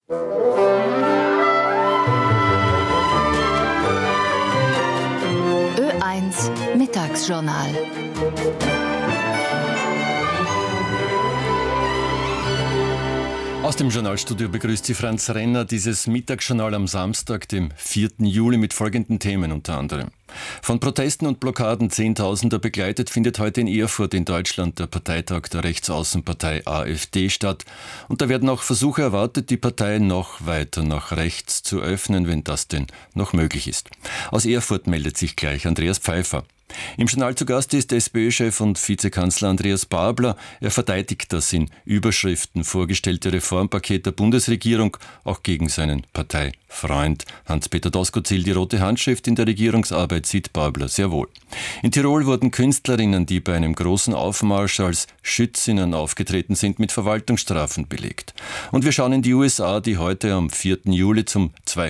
Ö1 Mittagsjournal. Aus dem Journalstudio begrüßt Sie Franz Renner, dieses Mittagsjournal am Samstag, dem 4. Juli, mit folgenden Themen unter anderem. Von Protesten und Blockaden Zehntausender begleitet findet heute in Erfurt in Deutschland der Parteitag der Rechtsaußenpartei AfD statt. Und da werden auch Versuche erwartet, die Partei noch weiter nach rechts zu öffnen, wenn das denn noch möglich ist. Aus Erfurt meldet sich gleich Andreas Pfeiffer. Im Journal zu Gast ist SPÖ-Chef und Vizekanzler Andreas Babler. Er verteidigt das in Überschriften vorgestellte Reformpaket der Bundesregierung, auch gegen seinen Parteifreund. Hans-Peter Doskozil, die rote Handschrift in der Regierungsarbeit sieht Babler sehr wohl. In Tirol wurden Künstlerinnen, die bei einem großen Aufmarsch als Schützinnen aufgetreten sind, mit Verwaltungsstrafen belegt. Und wir schauen in die USA, die heute am 4. Juli zum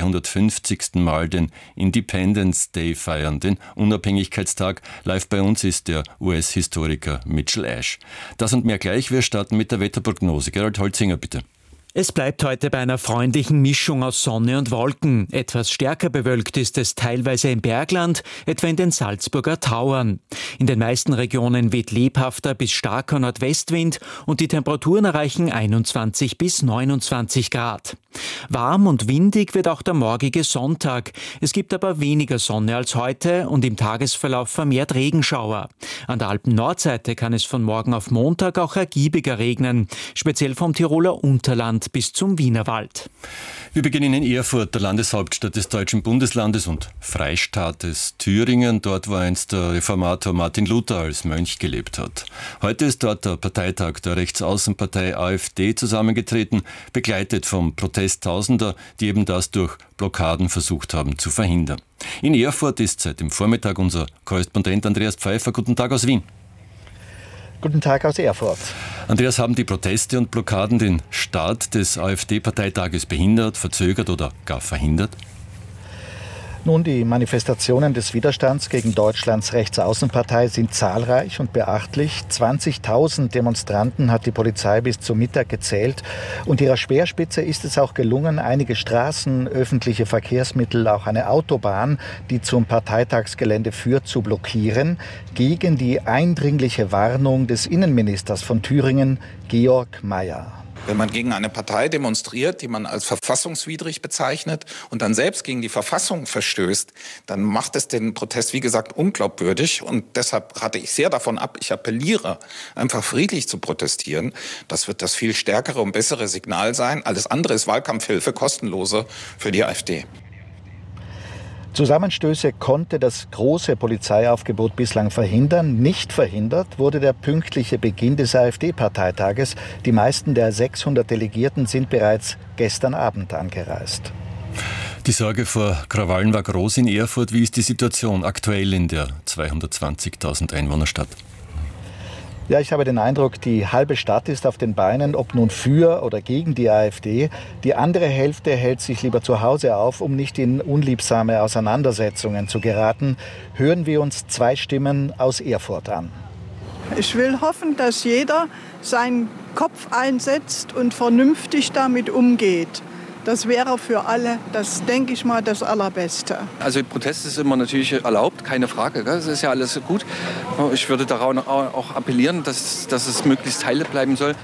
250. Mal den Independence Day feiern, den Unabhängigkeitstag. Live bei uns ist der US-Historiker Mitchell Ash. Das und mehr gleich. Wir starten mit der Wetterprognose. Gerald Holzinger, bitte. Es bleibt heute bei einer freundlichen Mischung aus Sonne und Wolken. Etwas stärker bewölkt ist es teilweise im Bergland, etwa in den Salzburger Tauern. In den meisten Regionen weht lebhafter bis starker Nordwestwind und die Temperaturen erreichen 21 bis 29 Grad. Warm und windig wird auch der morgige Sonntag. Es gibt aber weniger Sonne als heute und im Tagesverlauf vermehrt Regenschauer. An der Alpen-Nordseite kann es von morgen auf Montag auch ergiebiger regnen, speziell vom Tiroler Unterland bis zum Wienerwald. Wir beginnen in Erfurt, der Landeshauptstadt des deutschen Bundeslandes und Freistaates Thüringen, dort wo einst der Reformator Martin Luther als Mönch gelebt hat. Heute ist dort der Parteitag der Rechtsaußenpartei AfD zusammengetreten, begleitet vom Protest Tausender, die eben das durch Blockaden versucht haben zu verhindern. In Erfurt ist seit dem Vormittag unser Korrespondent Andreas Pfeiffer. Guten Tag aus Wien. Guten Tag aus Erfurt. Andreas, haben die Proteste und Blockaden den Start des AfD-Parteitages behindert, verzögert oder gar verhindert? Nun, die Manifestationen des Widerstands gegen Deutschlands Rechtsaußenpartei sind zahlreich und beachtlich. 20.000 Demonstranten hat die Polizei bis zum Mittag gezählt. Und ihrer Speerspitze ist es auch gelungen, einige Straßen, öffentliche Verkehrsmittel, auch eine Autobahn, die zum Parteitagsgelände führt, zu blockieren, gegen die eindringliche Warnung des Innenministers von Thüringen, Georg Mayer. Wenn man gegen eine Partei demonstriert, die man als verfassungswidrig bezeichnet und dann selbst gegen die Verfassung verstößt, dann macht es den Protest, wie gesagt, unglaubwürdig. Und deshalb rate ich sehr davon ab, ich appelliere, einfach friedlich zu protestieren. Das wird das viel stärkere und bessere Signal sein. Alles andere ist Wahlkampfhilfe, kostenlose für die AfD. Zusammenstöße konnte das große Polizeiaufgebot bislang verhindern. Nicht verhindert wurde der pünktliche Beginn des AfD-Parteitages. Die meisten der 600 Delegierten sind bereits gestern Abend angereist. Die Sorge vor Krawallen war groß in Erfurt. Wie ist die Situation aktuell in der 220.000 Einwohnerstadt? Ja, ich habe den Eindruck, die halbe Stadt ist auf den Beinen, ob nun für oder gegen die AfD. Die andere Hälfte hält sich lieber zu Hause auf, um nicht in unliebsame Auseinandersetzungen zu geraten. Hören wir uns zwei Stimmen aus Erfurt an. Ich will hoffen, dass jeder seinen Kopf einsetzt und vernünftig damit umgeht. Das wäre für alle, das denke ich mal, das Allerbeste. Also Protest ist immer natürlich erlaubt, keine Frage. Das ist ja alles gut. Ich würde daran auch appellieren, dass es möglichst heile bleiben soll.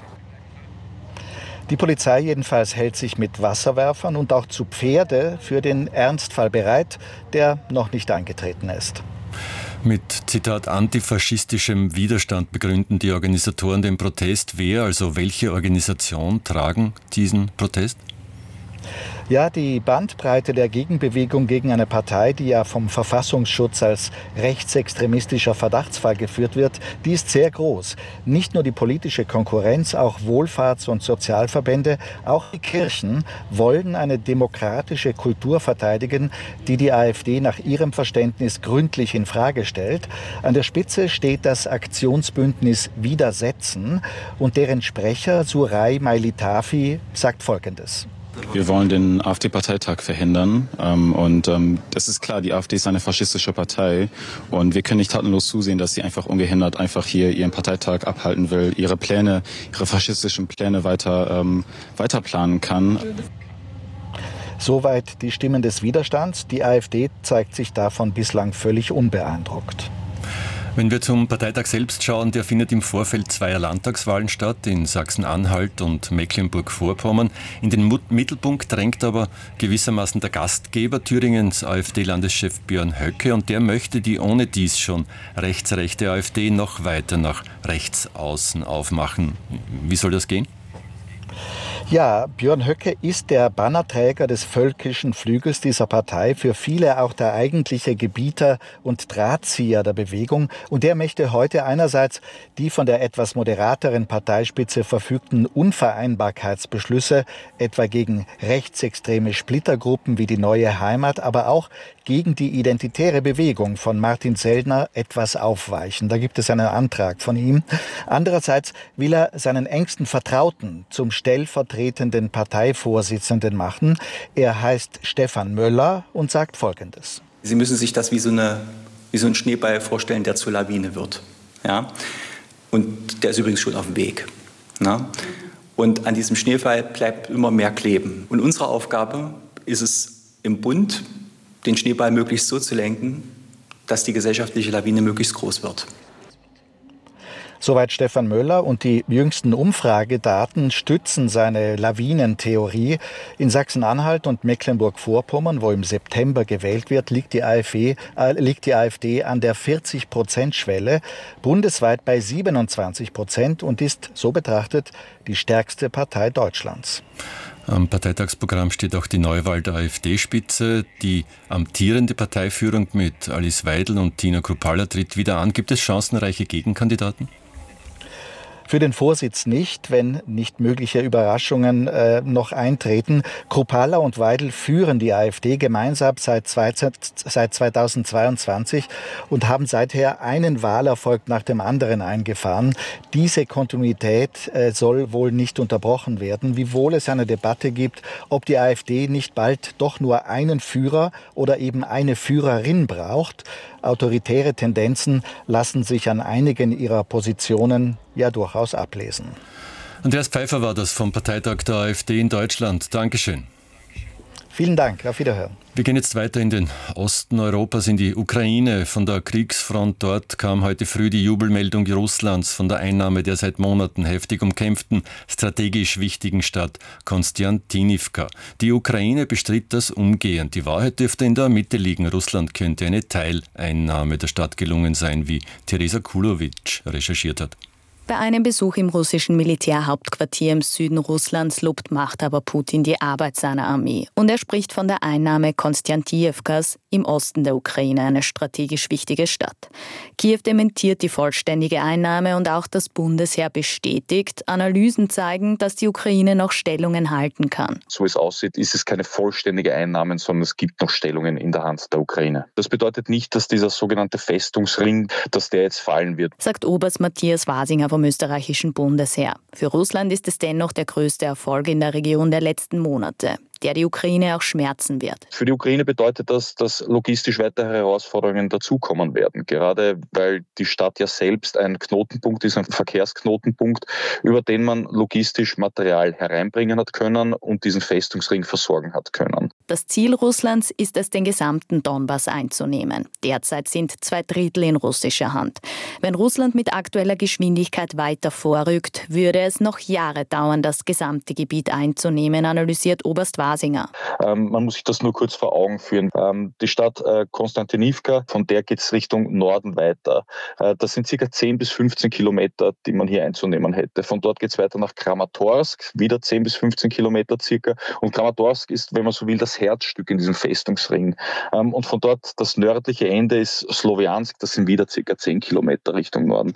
Die Polizei jedenfalls hält sich mit Wasserwerfern und auch zu Pferde für den Ernstfall bereit, der noch nicht eingetreten ist. Mit, Zitat, antifaschistischem Widerstand begründen die Organisatoren den Protest. Wer, also welche Organisation, tragen diesen Protest? Ja, die Bandbreite der Gegenbewegung gegen eine Partei, die ja vom Verfassungsschutz als rechtsextremistischer Verdachtsfall geführt wird, die ist sehr groß. Nicht nur die politische Konkurrenz, auch Wohlfahrts- und Sozialverbände, auch die Kirchen wollen eine demokratische Kultur verteidigen, die die AfD nach ihrem Verständnis gründlich in Frage stellt. An der Spitze steht das Aktionsbündnis Widersetzen und deren Sprecher Surai Mailitafi sagt Folgendes. Wir wollen den AfD-Parteitag verhindern das ist klar, die AfD ist eine faschistische Partei und wir können nicht tatenlos zusehen, dass sie einfach ungehindert einfach hier ihren Parteitag abhalten will, ihre faschistischen Pläne weiter planen kann. Soweit die Stimmen des Widerstands. Die AfD zeigt sich davon bislang völlig unbeeindruckt. Wenn wir zum Parteitag selbst schauen, der findet im Vorfeld zweier Landtagswahlen statt, in Sachsen-Anhalt und Mecklenburg-Vorpommern. In den Mittelpunkt drängt aber gewissermaßen der Gastgeber Thüringens, AfD-Landeschef Björn Höcke, und der möchte die ohne dies schon rechtsrechte AfD noch weiter nach rechts außen aufmachen. Wie soll das gehen? Ja, Björn Höcke ist der Bannerträger des völkischen Flügels dieser Partei, für viele auch der eigentliche Gebieter und Drahtzieher der Bewegung. Und der möchte heute einerseits die von der etwas moderateren Parteispitze verfügten Unvereinbarkeitsbeschlüsse, etwa gegen rechtsextreme Splittergruppen wie die Neue Heimat, aber auch gegen die identitäre Bewegung von Martin Sellner etwas aufweichen. Da gibt es einen Antrag von ihm. Andererseits will er seinen engsten Vertrauten zum stellvertretenden Parteivorsitzenden machen. Er heißt Stefan Möller und sagt Folgendes. Sie müssen sich das wie so ein Schneeball vorstellen, der zur Lawine wird. Ja? Und der ist übrigens schon auf dem Weg. Na? Und an diesem Schneeball bleibt immer mehr kleben. Und unsere Aufgabe ist es im Bund, den Schneeball möglichst so zu lenken, dass die gesellschaftliche Lawine möglichst groß wird. Soweit Stefan Möller, und die jüngsten Umfragedaten stützen seine Lawinentheorie. In Sachsen-Anhalt und Mecklenburg-Vorpommern, wo im September gewählt wird, liegt die AfD an der 40%-Schwelle, bundesweit bei 27% und ist so betrachtet die stärkste Partei Deutschlands. Am Parteitagsprogramm steht auch die Neuwahl der AfD-Spitze. Die amtierende Parteiführung mit Alice Weidel und Tina Kruppalla tritt wieder an. Gibt es chancenreiche Gegenkandidaten? Für den Vorsitz nicht, wenn nicht mögliche Überraschungen noch eintreten. Kruppalla und Weidel führen die AfD gemeinsam seit 2022 und haben seither einen Wahlerfolg nach dem anderen eingefahren. Diese Kontinuität soll wohl nicht unterbrochen werden, wiewohl es eine Debatte gibt, ob die AfD nicht bald doch nur einen Führer oder eben eine Führerin braucht. Autoritäre Tendenzen lassen sich an einigen ihrer Positionen ja durchaus ablesen. Andreas Pfeiffer war das vom Parteitag der AfD in Deutschland. Dankeschön. Vielen Dank, auf Wiederhören. Wir gehen jetzt weiter in den Osten Europas, in die Ukraine. Von der Kriegsfront dort kam heute früh die Jubelmeldung Russlands von der Einnahme der seit Monaten heftig umkämpften, strategisch wichtigen Stadt Konstantinivka. Die Ukraine bestritt das umgehend. Die Wahrheit dürfte in der Mitte liegen. Russland könnte eine Teileinnahme der Stadt gelungen sein, wie Teresa Kulowitsch recherchiert hat. Bei einem Besuch im russischen Militärhauptquartier im Süden Russlands lobt Machthaber Putin die Arbeit seiner Armee. Und er spricht von der Einnahme Konstantinivkas im Osten der Ukraine, eine strategisch wichtige Stadt. Kiew dementiert die vollständige Einnahme und auch das Bundesheer bestätigt. Analysen zeigen, dass die Ukraine noch Stellungen halten kann. So wie es aussieht, ist es keine vollständige Einnahme, sondern es gibt noch Stellungen in der Hand der Ukraine. Das bedeutet nicht, dass dieser sogenannte Festungsring, dass der jetzt fallen wird, sagt Oberst Matthias Wasinger vom österreichischen Bundesheer. Für Russland ist es dennoch der größte Erfolg in der Region der letzten Monate, der die Ukraine auch schmerzen wird. Für die Ukraine bedeutet das, dass logistisch weitere Herausforderungen dazukommen werden. Gerade weil die Stadt ja selbst ein Knotenpunkt ist, ein Verkehrsknotenpunkt, über den man logistisch Material hereinbringen hat können und diesen Festungsring versorgen hat können. Das Ziel Russlands ist es, den gesamten Donbass einzunehmen. Derzeit sind 2/3 in russischer Hand. Wenn Russland mit aktueller Geschwindigkeit weiter vorrückt, würde es noch Jahre dauern, das gesamte Gebiet einzunehmen, analysiert Oberst Wasinger. Man muss sich das nur kurz vor Augen führen. Die Stadt Konstantinivka, von der geht es Richtung Norden weiter. Das sind ca. 10 bis 15 Kilometer, die man hier einzunehmen hätte. Von dort geht es weiter nach Kramatorsk, wieder 10 bis 15 Kilometer circa. Und Kramatorsk ist, wenn man so will, das Herzstück in diesem Festungsring. Und von dort, das nördliche Ende ist Slowiansk, das sind wieder ca. 10 Kilometer Richtung Norden.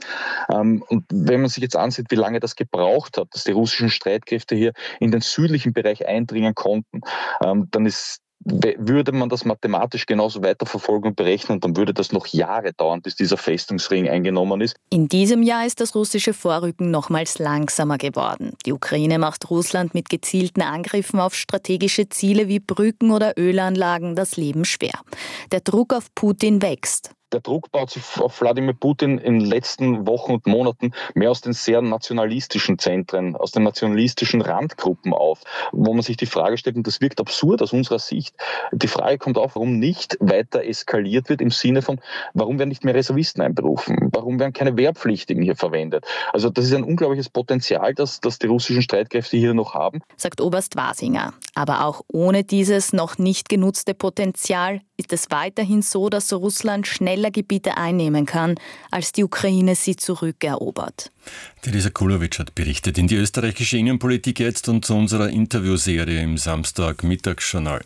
Und wenn man sich jetzt ansieht, wie lange das gebraucht hat, dass die russischen Streitkräfte hier in den südlichen Bereich eindringen konnten, dann würde man das mathematisch genauso weiterverfolgen und berechnen, dann würde das noch Jahre dauern, bis dieser Festungsring eingenommen ist. In diesem Jahr ist das russische Vorrücken nochmals langsamer geworden. Die Ukraine macht Russland mit gezielten Angriffen auf strategische Ziele wie Brücken oder Ölanlagen das Leben schwer. Der Druck auf Putin wächst. Der Druck baut sich auf Wladimir Putin in den letzten Wochen und Monaten mehr aus den sehr nationalistischen Zentren, aus den nationalistischen Randgruppen auf, wo man sich die Frage stellt, und das wirkt absurd aus unserer Sicht, die Frage kommt auf, warum nicht weiter eskaliert wird im Sinne von, warum werden nicht mehr Reservisten einberufen, warum werden keine Wehrpflichtigen hier verwendet. Also das ist ein unglaubliches Potenzial, das die russischen Streitkräfte hier noch haben. Sagt Oberst Wasinger. Aber auch ohne dieses noch nicht genutzte Potenzial ist es weiterhin so, dass Russland schneller Gebiete einnehmen kann, als die Ukraine sie zurückerobert. Teresa Kulovic hat berichtet in die österreichische Innenpolitik jetzt und zu unserer Interviewserie im Samstag-Mittagsjournal.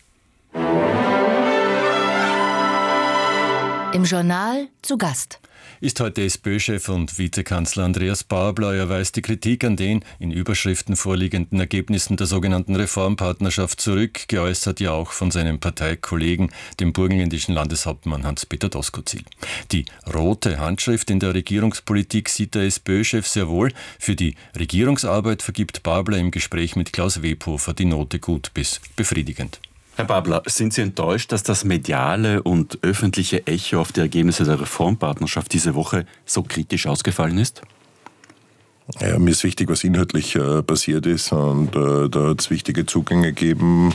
Im Journal zu Gast ist heute SPÖ-Chef und Vizekanzler Andreas Babler. Er weist die Kritik an den in Überschriften vorliegenden Ergebnissen der sogenannten Reformpartnerschaft zurück, geäußert ja auch von seinem Parteikollegen, dem burgenländischen Landeshauptmann Hans-Peter Doskozil. Die rote Handschrift in der Regierungspolitik sieht der SPÖ-Chef sehr wohl. Für die Regierungsarbeit vergibt Babler im Gespräch mit Klaus Webhofer die Note gut bis befriedigend. Herr Babler, sind Sie enttäuscht, dass das mediale und öffentliche Echo auf die Ergebnisse der Reformpartnerschaft diese Woche so kritisch ausgefallen ist? Ja, mir ist wichtig, was inhaltlich passiert ist, und da hat es wichtige Zugänge gegeben,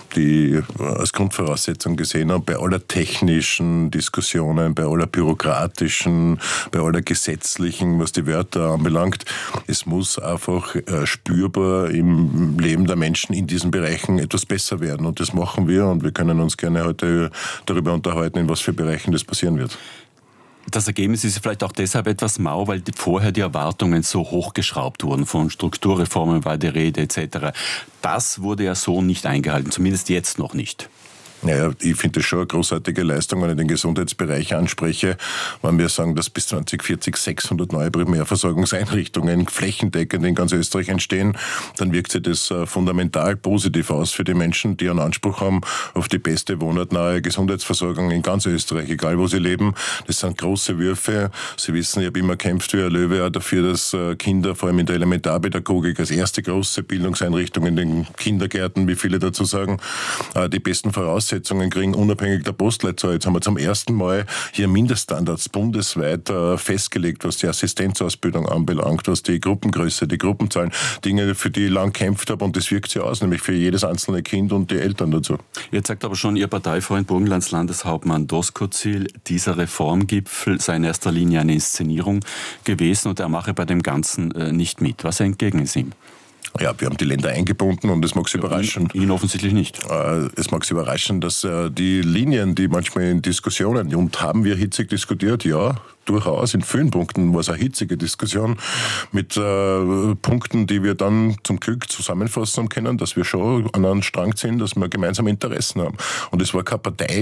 die als Grundvoraussetzung gesehen haben, bei aller technischen Diskussionen, bei aller bürokratischen, bei aller gesetzlichen, was die Wörter anbelangt. Es muss einfach spürbar im Leben der Menschen in diesen Bereichen etwas besser werden, und das machen wir, und wir können uns gerne heute darüber unterhalten, in was für Bereichen das passieren wird. Das Ergebnis ist vielleicht auch deshalb etwas mau, weil vorher die Erwartungen so hochgeschraubt wurden. Von Strukturreformen war die Rede etc. Das wurde ja so nicht eingehalten, zumindest jetzt noch nicht. Naja, ich finde das schon eine großartige Leistung, wenn ich den Gesundheitsbereich anspreche, wenn wir sagen, dass bis 2040 600 neue Primärversorgungseinrichtungen flächendeckend in ganz Österreich entstehen, dann wirkt sich das fundamental positiv aus für die Menschen, die einen Anspruch haben auf die beste wohnortnahe Gesundheitsversorgung in ganz Österreich, egal wo sie leben. Das sind große Würfe. Sie wissen, ich habe immer gekämpft wie ein Löwe auch dafür, dass Kinder, vor allem in der Elementarpädagogik, als erste große Bildungseinrichtung in den Kindergärten, wie viele dazu sagen, die besten Voraussetzungen kriegen, unabhängig der Postleitzahl. Jetzt haben wir zum ersten Mal hier Mindeststandards bundesweit festgelegt, was die Assistenzausbildung anbelangt, was die Gruppengröße, die Gruppenzahlen, Dinge, für die ich lang gekämpft habe, und das wirkt sich aus, nämlich für jedes einzelne Kind und die Eltern dazu. Jetzt sagt aber schon Ihr Parteifreund Burgenlands Landeshauptmann Doskozil, dieser Reformgipfel sei in erster Linie eine Inszenierung gewesen und er mache bei dem Ganzen nicht mit. Was entgegnen Sie ihm? Ja, wir haben die Länder eingebunden, und es mag Sie überraschen. Ihn offensichtlich nicht. Es mag Sie überraschen, dass die Linien, die manchmal in Diskussionen, und haben wir hitzig diskutiert, ja, durchaus in vielen Punkten war es eine hitzige Diskussion mit Punkten, die wir dann zum Glück zusammenfassen können, dass wir schon an einem Strang ziehen, dass wir gemeinsame Interessen haben. Und es war keine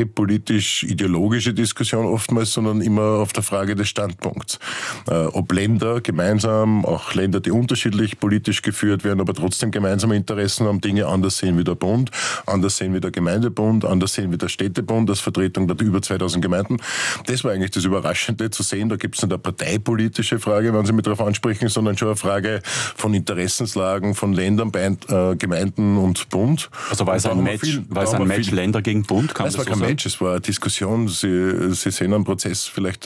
parteipolitisch-ideologische Diskussion oftmals, sondern immer auf der Frage des Standpunkts. Ob Länder gemeinsam, auch Länder, die unterschiedlich politisch geführt werden, aber trotzdem gemeinsame Interessen haben, Dinge anders sehen wie der Bund, anders sehen wie der Gemeindebund, anders sehen wie der Städtebund als Vertretung der über 2000 Gemeinden. Das war eigentlich das Überraschende zu sehen. Da gibt es nicht eine parteipolitische Frage, wenn Sie mich darauf ansprechen, sondern schon eine Frage von Interessenslagen, von Ländern, Gemeinden und Bund. Also war es ein Match Länder gegen Bund? Es war kein Match, es war eine Diskussion. Sie sehen einen Prozess vielleicht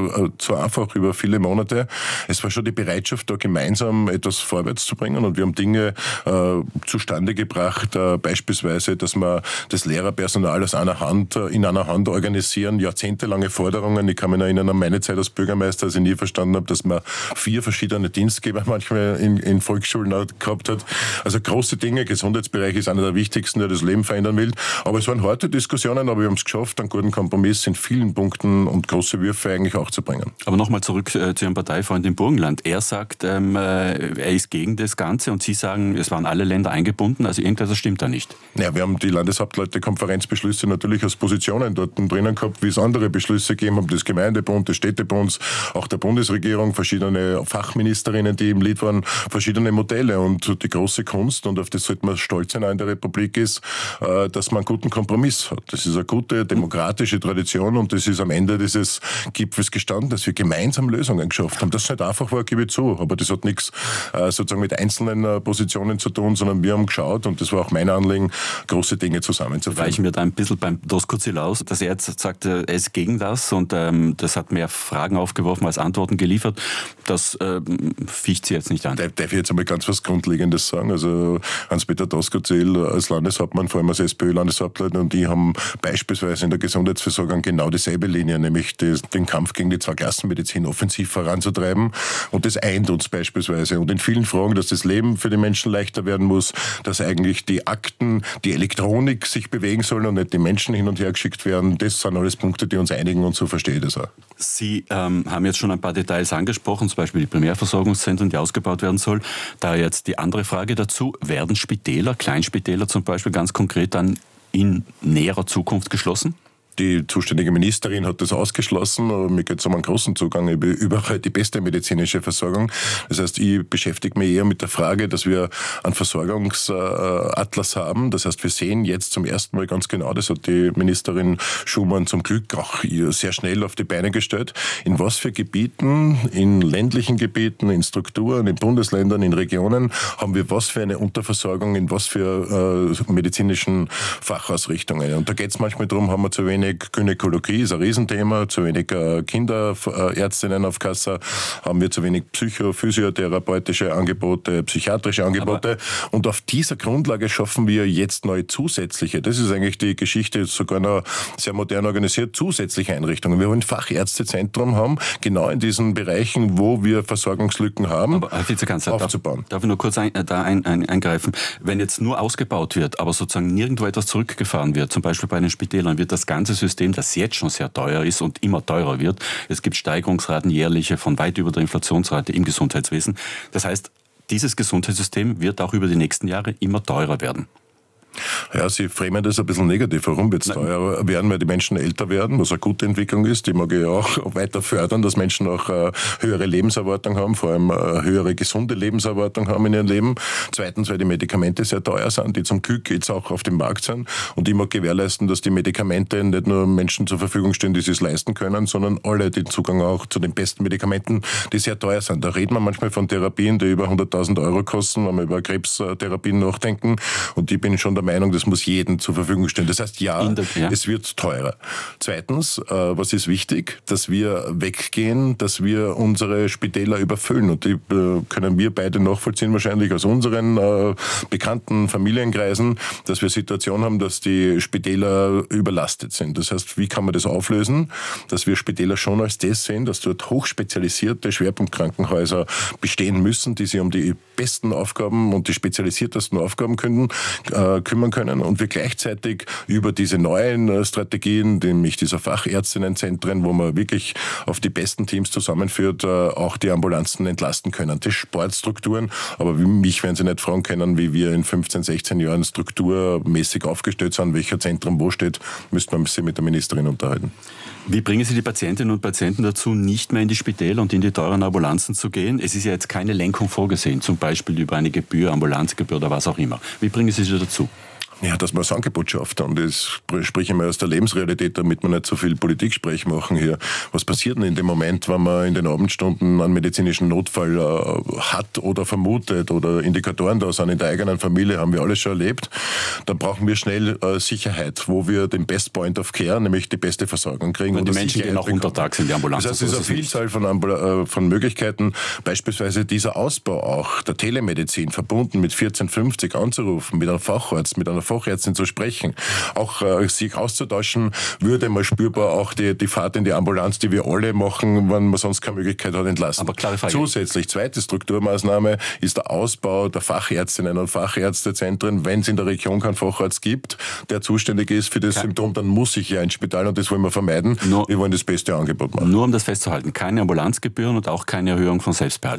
zu einfach über viele Monate. Es war schon die Bereitschaft, da gemeinsam etwas vorwärts zu bringen, und wir haben Dinge zustande gebracht, beispielsweise, dass wir das Lehrerpersonal aus einer Hand in einer Hand organisieren, jahrzehntelange Forderungen. Ich kann mich erinnern an meine Zeit als Bürgermeister, als ich nie verstanden habe, dass man 4 verschiedene Dienstgeber manchmal in Volksschulen gehabt hat. Also große Dinge. Gesundheitsbereich ist einer der wichtigsten, der das Leben verändern will. Aber es waren harte Diskussionen, aber wir haben es geschafft, einen guten Kompromiss in vielen Punkten und große Würfe eigentlich auch zu bringen. Aber nochmal zurück zu Ihrem Parteifreund im Burgenland. Er sagt, er ist gegen das Ganze, und Sie sagen, es waren alle Länder eingebunden. Also irgendwas stimmt da nicht. Ja, wir haben die Landeshauptleute-Konferenzbeschlüsse natürlich aus Positionen dort drinnen gehabt, wie es andere Beschlüsse gegeben haben, das Gemeindebund, das Städtebund, bei uns, auch der Bundesregierung, verschiedene Fachministerinnen, die im Lied waren, verschiedene Modelle. Und die große Kunst, und auf das sollte man stolz sein in der Republik, ist, dass man einen guten Kompromiss hat. Das ist eine gute demokratische Tradition und das ist am Ende dieses Gipfels gestanden, dass wir gemeinsam Lösungen geschafft haben. Das ist nicht einfach war, gebe ich zu, aber das hat nichts sozusagen mit einzelnen Positionen zu tun, sondern wir haben geschaut, und das war auch mein Anliegen, große Dinge zusammenzuführen. Weichen wir da ein bisschen beim Doskozil aus, dass er jetzt sagt, er ist gegen das und das hat mehr Fragen aufgeworfen als Antworten geliefert. Das ficht Sie jetzt nicht an. Darf ich jetzt einmal ganz was Grundlegendes sagen? Also Hans-Peter Doskozil als Landeshauptmann, vor allem als SPÖ-Landeshauptleiter, und die haben beispielsweise in der Gesundheitsversorgung genau dieselbe Linie, nämlich den Kampf gegen die Zweiklassenmedizin offensiv voranzutreiben. Und das eint uns beispielsweise. Und in vielen Fragen, dass das Leben für die Menschen leichter werden muss, dass eigentlich die Akten, die Elektronik sich bewegen sollen und nicht die Menschen hin und her geschickt werden, das sind alles Punkte, die uns einigen, und so verstehe ich das auch. Sie haben jetzt schon ein paar Details angesprochen, zum Beispiel die Primärversorgungszentren, die ausgebaut werden sollen. Da jetzt die andere Frage dazu, werden Spitäler, Kleinspitäler zum Beispiel ganz konkret dann in näherer Zukunft geschlossen? Die zuständige Ministerin hat das ausgeschlossen, aber mir geht es um einen großen Zugang überall die beste medizinische Versorgung. Das heißt, ich beschäftige mich eher mit der Frage, dass wir einen Versorgungsatlas haben. Das heißt, wir sehen jetzt zum ersten Mal ganz genau, das hat die Ministerin Schumann zum Glück auch sehr schnell auf die Beine gestellt, in was für Gebieten, in ländlichen Gebieten, in Strukturen, in Bundesländern, in Regionen haben wir was für eine Unterversorgung, in was für medizinischen Fachausrichtungen. Und da geht es manchmal darum, haben wir zu wenig Gynäkologie, ist ein Riesenthema, zu wenig Kinderärztinnen auf Kassa, haben wir zu wenig physiotherapeutische Angebote, psychiatrische Angebote. Und auf dieser Grundlage schaffen wir jetzt neue zusätzliche, das ist eigentlich die Geschichte, sogar noch sehr modern organisiert, zusätzliche Einrichtungen. Wir wollen ein Fachärztezentrum haben, genau in diesen Bereichen, wo wir Versorgungslücken haben, aber Herr Vizekanzler, aufzubauen. Darf ich nur kurz eingreifen? Wenn jetzt nur ausgebaut wird, aber sozusagen nirgendwo etwas zurückgefahren wird, zum Beispiel bei den Spitälern, wird das ganze System, das jetzt schon sehr teuer ist und immer teurer wird. Es gibt Steigerungsraten jährliche von weit über der Inflationsrate im Gesundheitswesen. Das heißt, dieses Gesundheitssystem wird auch über die nächsten Jahre immer teurer werden. Ja, Sie framen das ein bisschen negativ. Warum wird es teurer werden? Weil die Menschen älter werden, was eine gute Entwicklung ist. Die mag ich auch weiter fördern, dass Menschen auch höhere Lebenserwartung haben, vor allem höhere gesunde Lebenserwartung haben in ihrem Leben. Zweitens, weil die Medikamente sehr teuer sind, die zum Glück jetzt auch auf dem Markt sind. Und ich mag gewährleisten, dass die Medikamente nicht nur Menschen zur Verfügung stehen, die es leisten können, sondern alle den Zugang auch zu den besten Medikamenten, die sehr teuer sind. Da reden wir manchmal von Therapien, die über 100.000 Euro kosten, wenn wir über Krebstherapien nachdenken. Und ich bin schon der Meinung, das muss jedem zur Verfügung stehen. Das heißt, es wird teurer. Zweitens, was ist wichtig? Dass wir weggehen, dass wir unsere Spitäler überfüllen. Und die können wir beide nachvollziehen, wahrscheinlich aus unseren bekannten Familienkreisen, dass wir Situation haben, dass die Spitäler überlastet sind. Das heißt, wie kann man das auflösen? Dass wir Spitäler schon als das sehen, dass dort hochspezialisierte Schwerpunktkrankenhäuser bestehen müssen, die sich um die besten Aufgaben und die spezialisiertesten Aufgaben kümmern können und wir gleichzeitig über diese neuen Strategien, nämlich dieser Fachärztinnenzentren, wo man wirklich auf die besten Teams zusammenführt, auch die Ambulanzen entlasten können. Das Sportstrukturen, aber mich werden Sie nicht fragen können, wie wir in 15, 16 Jahren strukturmäßig aufgestellt sind, welcher Zentrum wo steht, müsste man sich mit der Ministerin unterhalten. Wie bringen Sie die Patientinnen und Patienten dazu, nicht mehr in die Spitäler und in die teuren Ambulanzen zu gehen? Es ist ja jetzt keine Lenkung vorgesehen, zum Beispiel über eine Gebühr, Ambulanzgebühr oder was auch immer. Wie bringen Sie sie dazu? Ja, dass man das Angebot schafft. Und das spreche ich mal aus der Lebensrealität, damit wir nicht so viel Politiksprech machen hier. Was passiert denn in dem Moment, wenn man in den Abendstunden einen medizinischen Notfall hat oder vermutet oder Indikatoren da sind in der eigenen Familie, haben wir alles schon erlebt. Dann brauchen wir schnell Sicherheit, wo wir den Best Point of Care, nämlich die beste Versorgung kriegen. Und die Menschen gehen auch untertags in die Ambulanz. Das heißt, es ist eine Vielzahl von Möglichkeiten. Beispielsweise dieser Ausbau auch der Telemedizin, verbunden mit 1450 anzurufen, mit einem Facharzt, mit einer Fachärztin zu sprechen, auch sich auszutauschen, würde mal spürbar auch die Fahrt in die Ambulanz, die wir alle machen, wenn man sonst keine Möglichkeit hat, entlasten. Aber klare Frage. Zusätzlich, zweite Strukturmaßnahme ist der Ausbau der Fachärztinnen und Fachärztezentren. Wenn es in der Region keinen Facharzt gibt, der zuständig ist für das Symptom, dann muss ich ja ins Spital und das wollen wir vermeiden. Wir wollen das beste Angebot machen. Nur um das festzuhalten, keine Ambulanzgebühren und auch keine Erhöhung von Selbstbehalten.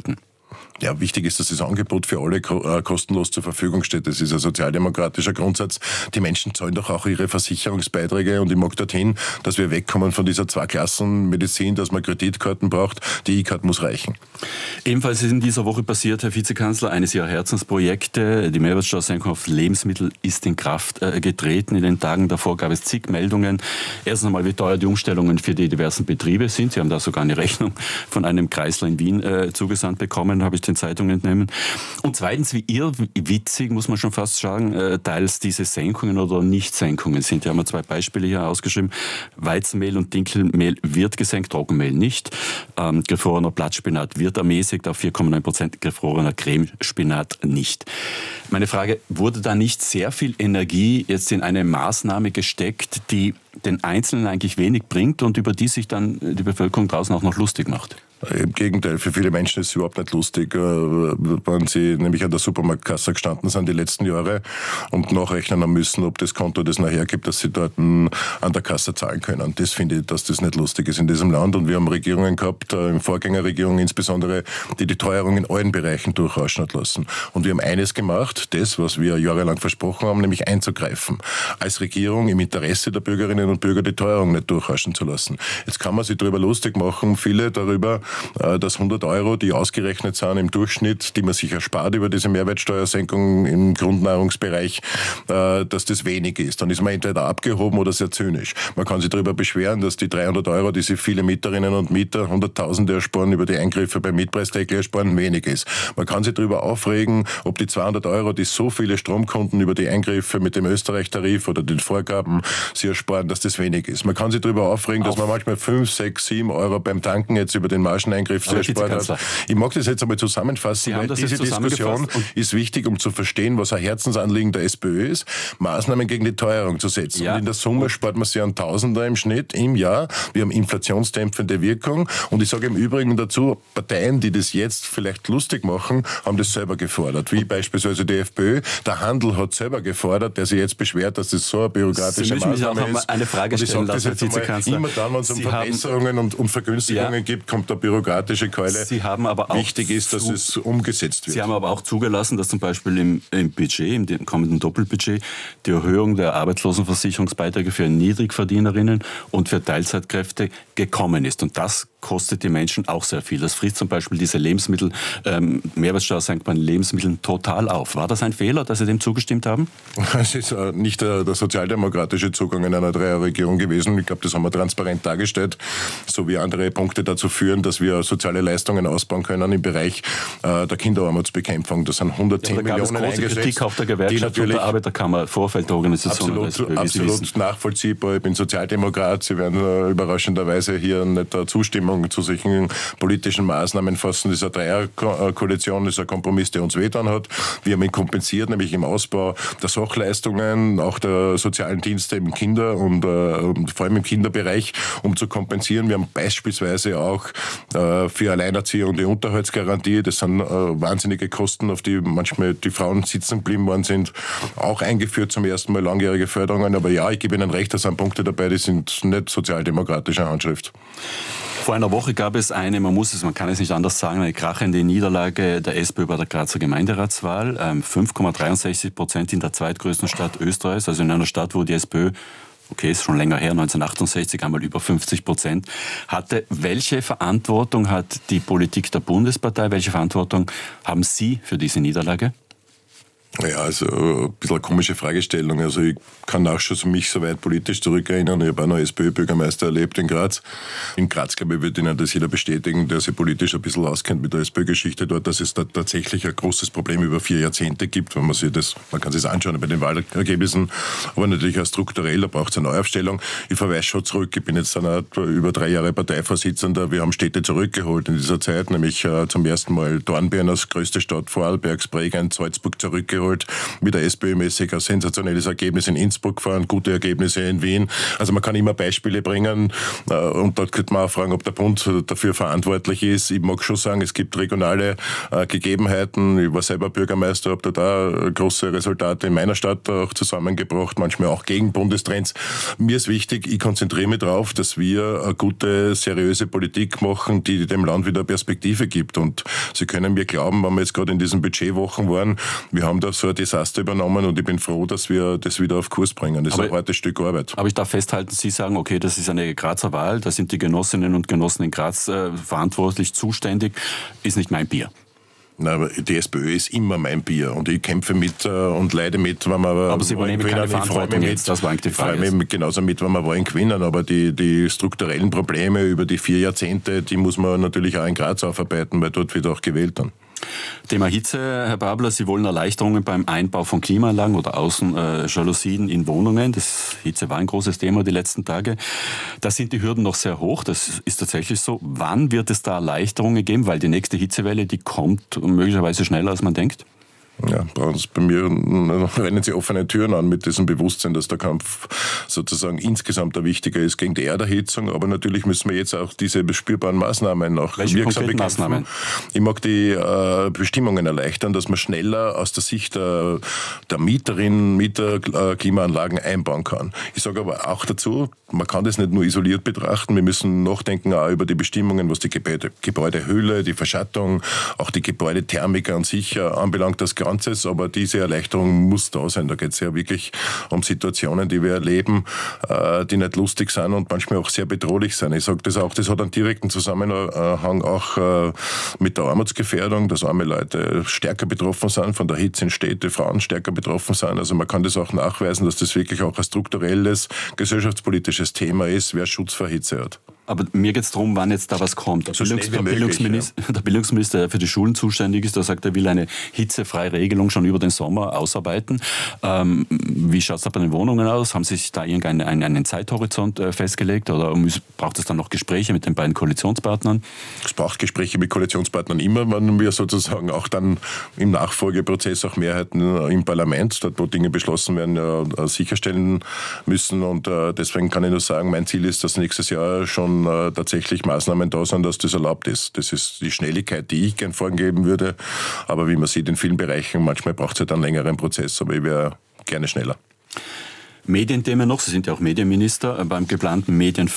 Ja, wichtig ist, dass das Angebot für alle kostenlos zur Verfügung steht. Das ist ein sozialdemokratischer Grundsatz. Die Menschen zahlen doch auch ihre Versicherungsbeiträge und ich mag dorthin, dass wir wegkommen von dieser Zwei-Klassen-Medizin, dass man Kreditkarten braucht. Die E-Card muss reichen. Ebenfalls ist in dieser Woche passiert, Herr Vizekanzler, eines Ihrer Herzensprojekte. Die Mehrwertsteuersenkung auf Lebensmittel ist in Kraft getreten. In den Tagen davor gab es zig Meldungen. Erstens einmal, wie teuer die Umstellungen für die diversen Betriebe sind. Sie haben da sogar eine Rechnung von einem Kreisler in Wien zugesandt bekommen, habe ich den Zeitungen entnehmen. Und zweitens, wie irrwitzig, muss man schon fast sagen, teils diese Senkungen oder Nicht-Senkungen sind. Wir haben 2 Beispiele hier ausgeschrieben. Weizenmehl und Dinkelmehl wird gesenkt, Trockenmehl nicht. Gefrorener Blattspinat wird ermäßigt auf 4,9%, gefrorener Cremespinat nicht. Meine Frage, wurde da nicht sehr viel Energie jetzt in eine Maßnahme gesteckt, die den Einzelnen eigentlich wenig bringt und über die sich dann die Bevölkerung draußen auch noch lustig macht? Im Gegenteil, für viele Menschen ist es überhaupt nicht lustig, wenn sie nämlich an der Supermarktkasse gestanden sind die letzten Jahre und nachrechnen haben müssen, ob das Konto das nachher gibt, dass sie dort an der Kasse zahlen können. Das finde ich, dass das nicht lustig ist in diesem Land. Und wir haben Regierungen gehabt, Vorgängerregierungen insbesondere, die Teuerung in allen Bereichen durchrauschen hat lassen. Und wir haben eines gemacht, das, was wir jahrelang versprochen haben, nämlich einzugreifen. Als Regierung im Interesse der Bürgerinnen und Bürger die Teuerung nicht durchrauschen zu lassen. Jetzt kann man sich darüber lustig machen, viele darüber, dass 100 €, die ausgerechnet sind im Durchschnitt, die man sich erspart über diese Mehrwertsteuersenkung im Grundnahrungsbereich, dass das wenig ist. Dann ist man entweder abgehoben oder sehr zynisch. Man kann sich darüber beschweren, dass die 300 €, die sich viele Mieterinnen und Mieter Hunderttausende ersparen, über die Eingriffe beim Mietpreisdeckel ersparen, wenig ist. Man kann sich darüber aufregen, ob die 200 €, die so viele Stromkunden über die Eingriffe mit dem Österreich-Tarif oder den Vorgaben sie ersparen, dass das wenig ist. Man kann sich darüber aufregen, dass man manchmal 5, 6, 7 € beim Tanken jetzt über den Margeneingriff sehr erspart hat. Ich mag das jetzt einmal zusammenfassen, weil diese Diskussion ist wichtig, um zu verstehen, was ein Herzensanliegen der SPÖ ist, Maßnahmen gegen die Teuerung zu setzen. Ja. Und in der Summe spart man sich einen Tausender im Schnitt im Jahr. Wir haben inflationsdämpfende Wirkung. Und ich sage im Übrigen dazu, Parteien, die das jetzt vielleicht lustig machen, haben das selber gefordert. Wie beispielsweise die FPÖ. Der Handel hat selber gefordert, der sich jetzt beschwert, dass das so eine bürokratische Maßnahme ist. Eine Frage stellen lassen, Herr Vizekanzler. Immer dann, wenn es um Verbesserungen und Vergünstigungen gibt, kommt der bürokratische Keule. Sie haben aber auch wichtig ist, dass es umgesetzt wird. Sie haben aber auch zugelassen, dass zum Beispiel im Budget, im kommenden Doppelbudget, die Erhöhung der Arbeitslosenversicherungsbeiträge für Niedrigverdienerinnen und für Teilzeitkräfte gekommen ist. Und das kostet die Menschen auch sehr viel. Das frisst zum Beispiel diese Lebensmittel, Mehrwertsteuersenkung bei Lebensmitteln total auf. War das ein Fehler, dass Sie dem zugestimmt haben? Es ist nicht der sozialdemokratische Zugang in einer Dreierregierung gewesen. Ich glaube, das haben wir transparent dargestellt, so wie andere Punkte dazu führen, dass wir soziale Leistungen ausbauen können im Bereich der Kinderarmutsbekämpfung. Das sind 110 Millionen eingesetzt. Da gab es große Kritik auf der Gewerkschaft und der Arbeiterkammer, Vorfeld der Organisation. Absolut nachvollziehbar. Ich bin Sozialdemokrat. Sie werden überraschenderweise hier nicht Zustimmung zu solchen politischen Maßnahmen fassen. Das ist eine Dreierkoalition, das ist ein Kompromiss, der uns wehgetan hat. Wir haben ihn kompensiert, nämlich im Ausbau der Sachleistungen, auch der sozialen Dienste im Kinder- und vor allem im Kinderbereich, um zu kompensieren. Wir haben beispielsweise auch für Alleinerzieher die Unterhaltsgarantie, das sind wahnsinnige Kosten, auf die manchmal die Frauen sitzen geblieben worden sind, auch eingeführt zum ersten Mal langjährige Förderungen. Aber ja, ich gebe Ihnen recht, da sind Punkte dabei, die sind nicht sozialdemokratischer Handschrift. Vor einer Woche gab es man kann es nicht anders sagen, eine krachende Niederlage der SPÖ bei der Grazer Gemeinderatswahl. 5,63% in der zweitgrößten Stadt Österreichs, also in einer Stadt, wo die SPÖ, okay, ist schon länger her, 1968 einmal über 50% hatte. Welche Verantwortung hat die Politik der Bundespartei, welche Verantwortung haben Sie für diese Niederlage? Ja, also ein bisschen eine komische Fragestellung. Also ich kann auch schon mich so weit politisch zurückerinnern. Ich habe auch noch SPÖ-Bürgermeister erlebt in Graz. In Graz, glaube ich, wird Ihnen das jeder bestätigen, der sich politisch ein bisschen auskennt mit der SPÖ-Geschichte dort, dass es da tatsächlich ein großes Problem über 4 Jahrzehnte gibt, wenn man kann sich das anschauen bei den Wahlergebnissen, aber natürlich auch strukturell, da braucht es eine Neuaufstellung. Ich verweise schon zurück, ich bin jetzt dann über 3 Jahre Parteivorsitzender. Wir haben Städte zurückgeholt in dieser Zeit, nämlich zum ersten Mal Dornbirn als größte Stadt Vorarlbergs, Bregenz, Salzburg zurückgeholt. rausgeholt, mit der SPÖ-mäßig ein sensationelles Ergebnis in Innsbruck gefahren, gute Ergebnisse in Wien. Also man kann immer Beispiele bringen und dort könnte man auch fragen, ob der Bund dafür verantwortlich ist. Ich mag schon sagen, es gibt regionale Gegebenheiten. Ich war selber Bürgermeister, habe da große Resultate in meiner Stadt auch zusammengebracht, manchmal auch gegen Bundestrends. Mir ist wichtig, ich konzentriere mich darauf, dass wir eine gute, seriöse Politik machen, die dem Land wieder Perspektive gibt. Und Sie können mir glauben, wenn wir jetzt gerade in diesen Budgetwochen waren, wir haben da so ein Desaster übernommen und ich bin froh, dass wir das wieder auf Kurs bringen. Das ist ein hartes Stück Arbeit. Aber ich darf festhalten, Sie sagen, okay, das ist eine Grazer Wahl, da sind die Genossinnen und Genossen in Graz verantwortlich, zuständig, ist nicht mein Bier. Na, aber die SPÖ ist immer mein Bier und ich kämpfe mit und leide mit, wenn wir aber Sie übernehmen keine Verantwortung jetzt, das war eigentlich die Frage. Ich freue mich genauso mit, wenn wir wollen gewinnen, aber die strukturellen Probleme über die 4 Jahrzehnte, die muss man natürlich auch in Graz aufarbeiten, weil dort wird auch gewählt dann. Thema Hitze, Herr Babler, Sie wollen Erleichterungen beim Einbau von Klimaanlagen oder Außenjalousien in Wohnungen. Hitze war ein großes Thema die letzten Tage. Da sind die Hürden noch sehr hoch, das ist tatsächlich so. Wann wird es da Erleichterungen geben? Weil die nächste Hitzewelle, die kommt möglicherweise schneller, als man denkt. Ja, bei mir rennen Sie offene Türen an mit diesem Bewusstsein, dass der Kampf sozusagen insgesamt der wichtiger ist gegen die Erderhitzung. Aber natürlich müssen wir jetzt auch diese spürbaren Maßnahmen auch wirksam bekämpfen. Ich mag die Bestimmungen erleichtern, dass man schneller aus der Sicht der Mieterinnen, Mieter Klimaanlagen einbauen kann. Ich sage aber auch dazu, man kann das nicht nur isoliert betrachten. Wir müssen nachdenken auch über die Bestimmungen, was die Gebäudehülle, die Verschattung, auch die Gebäudethermik an sich anbelangt, das Ganzes. Aber diese Erleichterung muss da sein. Da geht es ja wirklich um Situationen, die wir erleben, die nicht lustig sind und manchmal auch sehr bedrohlich sind. Ich sage das auch, das hat einen direkten Zusammenhang auch mit der Armutsgefährdung, dass arme Leute stärker betroffen sind von der Hitze in Städte, Frauen stärker betroffen sind. Also man kann das auch nachweisen, dass das wirklich auch ein strukturelles, gesellschaftspolitisches Thema ist, wer Schutz vor Hitze hat. Aber mir geht es darum, wann jetzt da was kommt. Der Bildungsminister, der für die Schulen zuständig ist, der sagt, er will eine hitzefreie Regelung schon über den Sommer ausarbeiten. Wie schaut es da bei den Wohnungen aus? Haben Sie sich da einen Zeithorizont festgelegt oder braucht es dann noch Gespräche mit den beiden Koalitionspartnern? Es braucht Gespräche mit Koalitionspartnern immer, wenn wir sozusagen auch dann im Nachfolgeprozess auch Mehrheiten im Parlament, dort wo Dinge beschlossen werden, ja, sicherstellen müssen. Und deswegen kann ich nur sagen, mein Ziel ist, dass nächstes Jahr schon tatsächlich Maßnahmen da sind, dass das erlaubt ist. Das ist die Schnelligkeit, die ich gern vorgeben würde. Aber wie man sieht in vielen Bereichen, manchmal braucht es halt einen längeren Prozess, aber ich wäre gerne schneller. Medienthemen noch, Sie sind ja auch Medienminister. Beim geplanten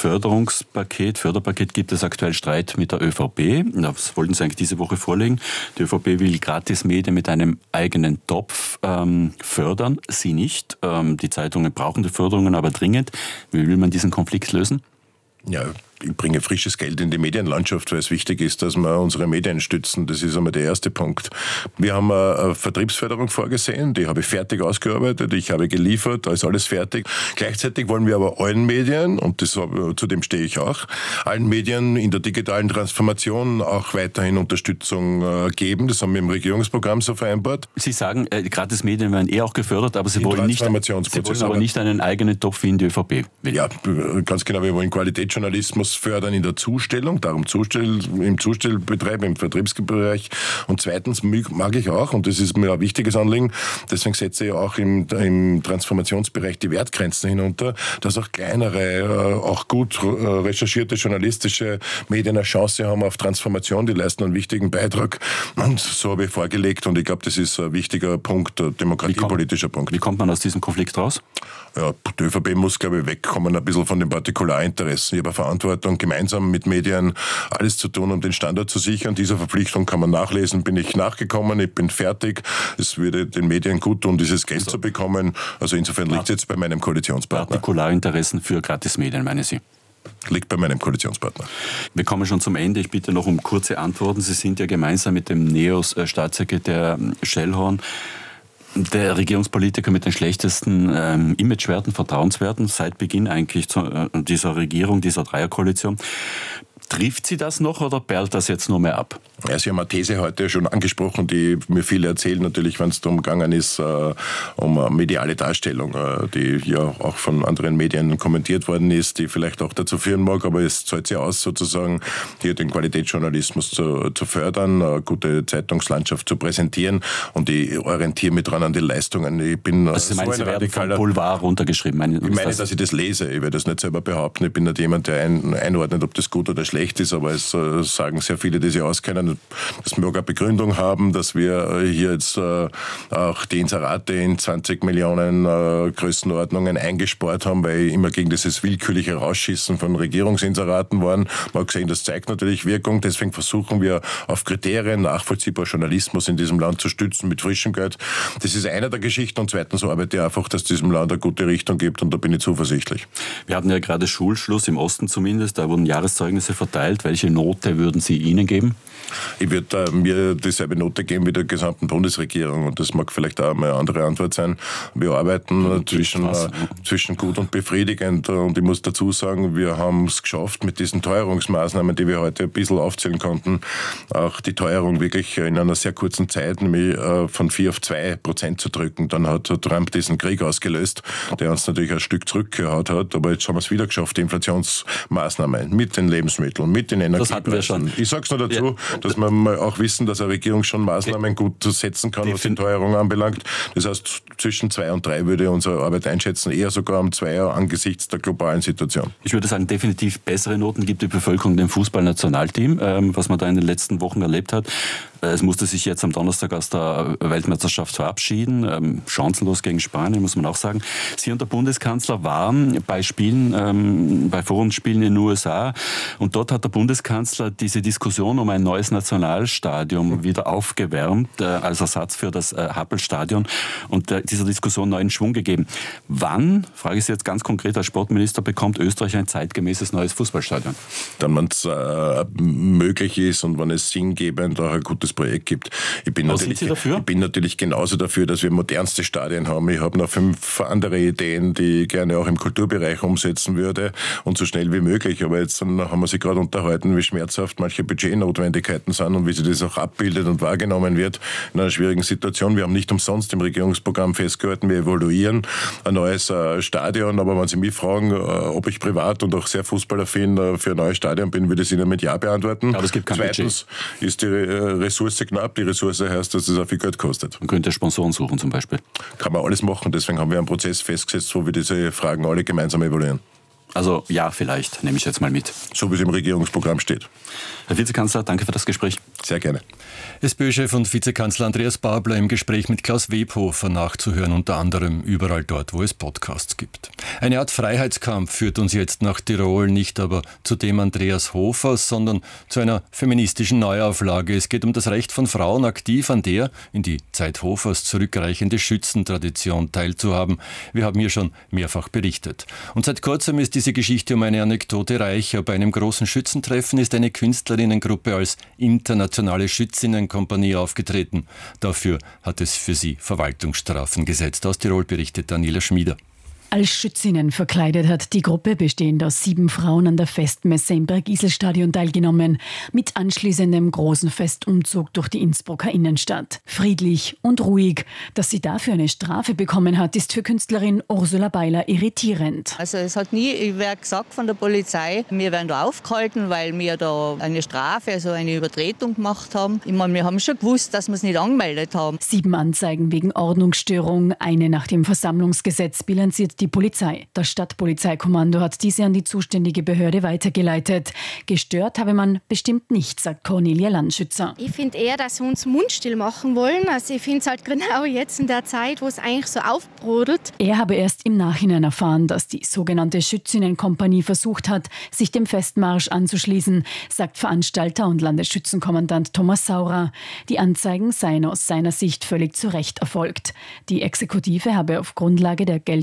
Förderpaket gibt es aktuell Streit mit der ÖVP. Das wollten Sie eigentlich diese Woche vorlegen. Die ÖVP will Gratismedien mit einem eigenen Topf fördern, Sie nicht. Die Zeitungen brauchen die Förderungen aber dringend. Wie will man diesen Konflikt lösen? Ja, ich bringe frisches Geld in die Medienlandschaft, weil es wichtig ist, dass wir unsere Medien stützen. Das ist einmal der erste Punkt. Wir haben eine Vertriebsförderung vorgesehen, die habe ich fertig ausgearbeitet, ich habe geliefert, da ist alles fertig. Gleichzeitig wollen wir aber allen Medien, und zu dem stehe ich auch, allen Medien in der digitalen Transformation auch weiterhin Unterstützung geben. Das haben wir im Regierungsprogramm so vereinbart. Sie sagen, Gratismedien werden auch gefördert, aber Sie wollen aber nicht einen eigenen Topf wie in die ÖVP will. Ja, ganz genau, wir wollen Qualitätsjournalismus fördern in der Zustellung, darum im Zustellbetrieb, im Vertriebsbereich. Und zweitens mag ich auch, und das ist mir ein wichtiges Anliegen, deswegen setze ich auch im Transformationsbereich die Wertgrenzen hinunter, dass auch kleinere, auch gut recherchierte journalistische Medien eine Chance haben auf Transformation, die leisten einen wichtigen Beitrag. Und so habe ich vorgelegt und ich glaube, das ist ein wichtiger Punkt, ein demokratiepolitischer Punkt. Wie kommt man aus diesem Konflikt raus? Ja, die ÖVP muss, glaube ich, wegkommen ein bisschen von den Partikularinteressen. Ich habe eine Verantwortung, gemeinsam mit Medien alles zu tun, um den Standort zu sichern. Dieser Verpflichtung kann man nachlesen, bin ich nachgekommen, ich bin fertig. Es würde den Medien gut tun, dieses Geld zu bekommen. Also insofern liegt es jetzt bei meinem Koalitionspartner. Partikularinteressen für Gratismedien, meinen Sie? Liegt bei meinem Koalitionspartner. Wir kommen schon zum Ende. Ich bitte noch um kurze Antworten. Sie sind ja gemeinsam mit dem NEOS-Staatssekretär Schellhorn der Regierungspolitiker mit den schlechtesten Imagewerten, Vertrauenswerten seit Beginn eigentlich dieser Regierung, dieser Dreierkoalition. Trifft Sie das noch oder perlt das jetzt nur mehr ab? Ja, Sie haben eine These heute schon angesprochen, die mir viele erzählen, natürlich, wenn es darum gegangen ist, um mediale Darstellung, die ja auch von anderen Medien kommentiert worden ist, die vielleicht auch dazu führen mag, aber es zahlt sich aus, sozusagen, hier den Qualitätsjournalismus zu fördern, eine gute Zeitungslandschaft zu präsentieren, und ich orientiere mich dran an die Leistungen. Ich bin also Sie meinen, Sie werden vom Boulevard runtergeschrieben? Ich meine, dass ich das lese. Ich werde das nicht selber behaupten. Ich bin nicht jemand, der einordnet, ob das gut oder schlecht ist, aber es sagen sehr viele, die sich auskennen. Das mag eine Begründung haben, dass wir hier jetzt auch die Inserate in 20 Millionen Größenordnungen eingespart haben, weil immer gegen dieses willkürliche Rausschießen von Regierungsinseraten waren. Man hat gesehen, das zeigt natürlich Wirkung. Deswegen versuchen wir auf Kriterien nachvollziehbar Journalismus in diesem Land zu stützen mit frischem Geld. Das ist eine der Geschichten. Und zweitens arbeite ich einfach, dass es diesem Land eine gute Richtung gibt, und da bin ich zuversichtlich. Wir hatten ja gerade Schulschluss, im Osten zumindest. Da wurden Jahreszeugnisse verteilt. Welche Note würden Sie ihnen geben? Ich würde mir dieselbe Note geben wie der gesamten Bundesregierung, und das mag vielleicht auch eine andere Antwort sein. Wir arbeiten zwischen gut und befriedigend, und ich muss dazu sagen, wir haben es geschafft, mit diesen Teuerungsmaßnahmen, die wir heute ein bisschen aufzählen konnten, auch die Teuerung wirklich in einer sehr kurzen Zeit, nämlich von 4 auf 2% zu drücken. Dann hat Trump diesen Krieg ausgelöst, der uns natürlich ein Stück zurückgehauen hat, aber jetzt haben wir es wieder geschafft, die Inflationsmaßnahmen mit den Lebensmitteln, mit den Energiepreisen. Das hatten wir schon. Ich sage es nur dazu, dass wir mal auch wissen, dass eine Regierung schon Maßnahmen gut setzen kann, was die Teuerung anbelangt. Das heißt, zwischen 2 und 3 würde unsere Arbeit einschätzen, eher sogar um 2 angesichts der globalen Situation. Ich würde sagen, definitiv bessere Noten gibt die Bevölkerung dem Fußballnationalteam, was man da in den letzten Wochen erlebt hat. Es musste sich jetzt am Donnerstag aus der Weltmeisterschaft verabschieden. Chancenlos gegen Spanien, muss man auch sagen. Sie und der Bundeskanzler waren bei Spielen, bei Vorrundenspielen in den USA. Und dort hat der Bundeskanzler diese Diskussion um ein neues Nationalstadion wieder aufgewärmt, als Ersatz für das Happel-Stadion. Und dieser Diskussion neuen Schwung gegeben. Wann, frage ich Sie jetzt ganz konkret als Sportminister, bekommt Österreich ein zeitgemäßes neues Fußballstadion? Dann, wenn es möglich ist und wenn es sinngebend auch ein gutes Projekt gibt. Ich bin natürlich genauso dafür, dass wir modernste Stadien haben. Ich habe noch 5 andere Ideen, die ich gerne auch im Kulturbereich umsetzen würde, und so schnell wie möglich. Aber jetzt haben wir sich gerade unterhalten, wie schmerzhaft manche Budgetnotwendigkeiten sind und wie sich das auch abbildet und wahrgenommen wird in einer schwierigen Situation. Wir haben nicht umsonst im Regierungsprogramm festgehalten, wir evaluieren ein neues Stadion. Aber wenn Sie mich fragen, ob ich privat und auch sehr fußballaffin für ein neues Stadion bin, würde ich es Ihnen mit Ja beantworten. Aber es gibt kein Zweitens ist die Ressource knapp. Die Ressource heißt, dass es auch viel Geld kostet. Man könnte Sponsoren suchen zum Beispiel. Kann man alles machen. Deswegen haben wir einen Prozess festgesetzt, wo wir diese Fragen alle gemeinsam evaluieren. Also ja, vielleicht, nehme ich jetzt mal mit. So wie es im Regierungsprogramm steht. Herr Vizekanzler, danke für das Gespräch. Sehr gerne. SPÖ-Chef und Vizekanzler Andreas Babler im Gespräch mit Klaus Webhofer nachzuhören, unter anderem überall dort, wo es Podcasts gibt. Eine Art Freiheitskampf führt uns jetzt nach Tirol, nicht aber zu dem Andreas Hofers, sondern zu einer feministischen Neuauflage. Es geht um das Recht von Frauen, aktiv an der in die Zeit Hofers zurückreichende Schützentradition teilzuhaben. Wir haben hier schon mehrfach berichtet. Und seit kurzem ist diese Geschichte um eine Anekdote reicher. Bei einem großen Schützentreffen ist eine Künstlerinnengruppe als internationale Schützinnenkompanie aufgetreten. Dafür hat es für sie Verwaltungsstrafen gesetzt. Aus Tirol berichtet Daniela Schmieder. Als Schützinnen verkleidet hat die Gruppe, bestehend aus 7 Frauen, an der Festmesse im Bergisel-Stadion teilgenommen, mit anschließendem großen Festumzug durch die Innsbrucker Innenstadt. Friedlich und ruhig. Dass sie dafür eine Strafe bekommen hat, ist für Künstlerin Ursula Beiler irritierend. Also es hat nie gesagt von der Polizei, wir werden da aufgehalten, weil wir da eine Strafe, also eine Übertretung gemacht haben. Ich meine, wir haben schon gewusst, dass wir es nicht angemeldet haben. 7 Anzeigen wegen Ordnungsstörung, eine nach dem Versammlungsgesetz, bilanziert die Polizei. Das Stadtpolizeikommando hat diese an die zuständige Behörde weitergeleitet. Gestört habe man bestimmt nicht, sagt Cornelia Landschützer. Ich finde eher, dass sie uns mundstill machen wollen. Also ich finde es halt genau jetzt in der Zeit, wo es eigentlich so aufbrodelt. Er habe erst im Nachhinein erfahren, dass die sogenannte Schützinnenkompanie versucht hat, sich dem Festmarsch anzuschließen, sagt Veranstalter und Landesschützenkommandant Thomas Saurer. Die Anzeigen seien aus seiner Sicht völlig zu Recht erfolgt. Die Exekutive habe auf Grundlage der geltenden Gesetze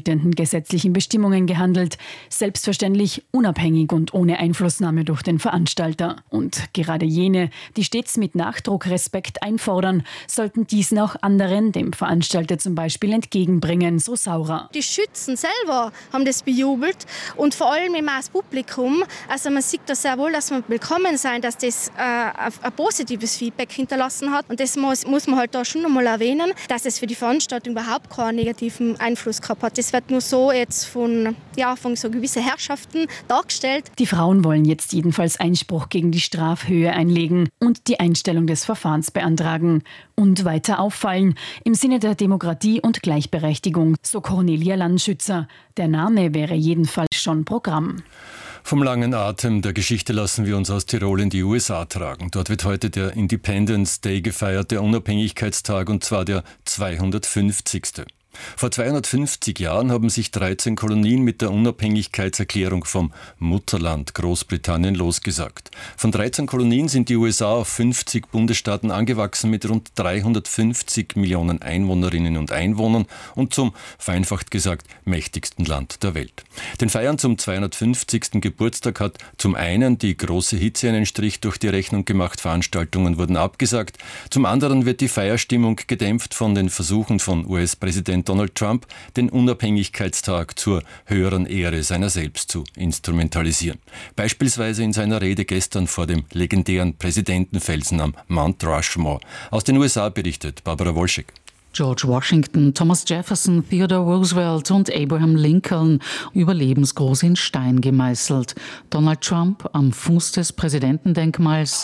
gesetzlichen Bestimmungen gehandelt, selbstverständlich unabhängig und ohne Einflussnahme durch den Veranstalter. Und gerade jene, die stets mit Nachdruck Respekt einfordern, sollten diesen auch anderen, dem Veranstalter zum Beispiel, entgegenbringen, so Saurer. Die Schützen selber haben das bejubelt und vor allem im Publikum. Also man sieht da sehr wohl, dass wir willkommen sein, dass das ein positives Feedback hinterlassen hat. Und das muss man halt da schon einmal erwähnen, dass es für die Veranstaltung überhaupt keinen negativen Einfluss gehabt hat. Das wird nur so jetzt von so gewissen Herrschaften dargestellt. Die Frauen wollen jetzt jedenfalls Einspruch gegen die Strafhöhe einlegen und die Einstellung des Verfahrens beantragen. Und weiter auffallen im Sinne der Demokratie und Gleichberechtigung, so Cornelia Landschützer. Der Name wäre jedenfalls schon Programm. Vom langen Atem der Geschichte lassen wir uns aus Tirol in die USA tragen. Dort wird heute der Independence Day gefeiert, der Unabhängigkeitstag, und zwar der 250. Vor 250 Jahren haben sich 13 Kolonien mit der Unabhängigkeitserklärung vom Mutterland Großbritannien losgesagt. Von 13 Kolonien sind die USA auf 50 Bundesstaaten angewachsen mit rund 350 Millionen Einwohnerinnen und Einwohnern und zum, vereinfacht gesagt, mächtigsten Land der Welt. Den Feiern zum 250. Geburtstag hat zum einen die große Hitze einen Strich durch die Rechnung gemacht, Veranstaltungen wurden abgesagt. Zum anderen wird die Feierstimmung gedämpft von den Versuchen von US-Präsident Donald Trump, den Unabhängigkeitstag zur höheren Ehre seiner selbst zu instrumentalisieren. Beispielsweise in seiner Rede gestern vor dem legendären Präsidentenfelsen am Mount Rushmore. Aus den USA berichtet Barbara Wolschek. George Washington, Thomas Jefferson, Theodore Roosevelt und Abraham Lincoln überlebensgroß in Stein gemeißelt. Donald Trump am Fuß des Präsidentendenkmals.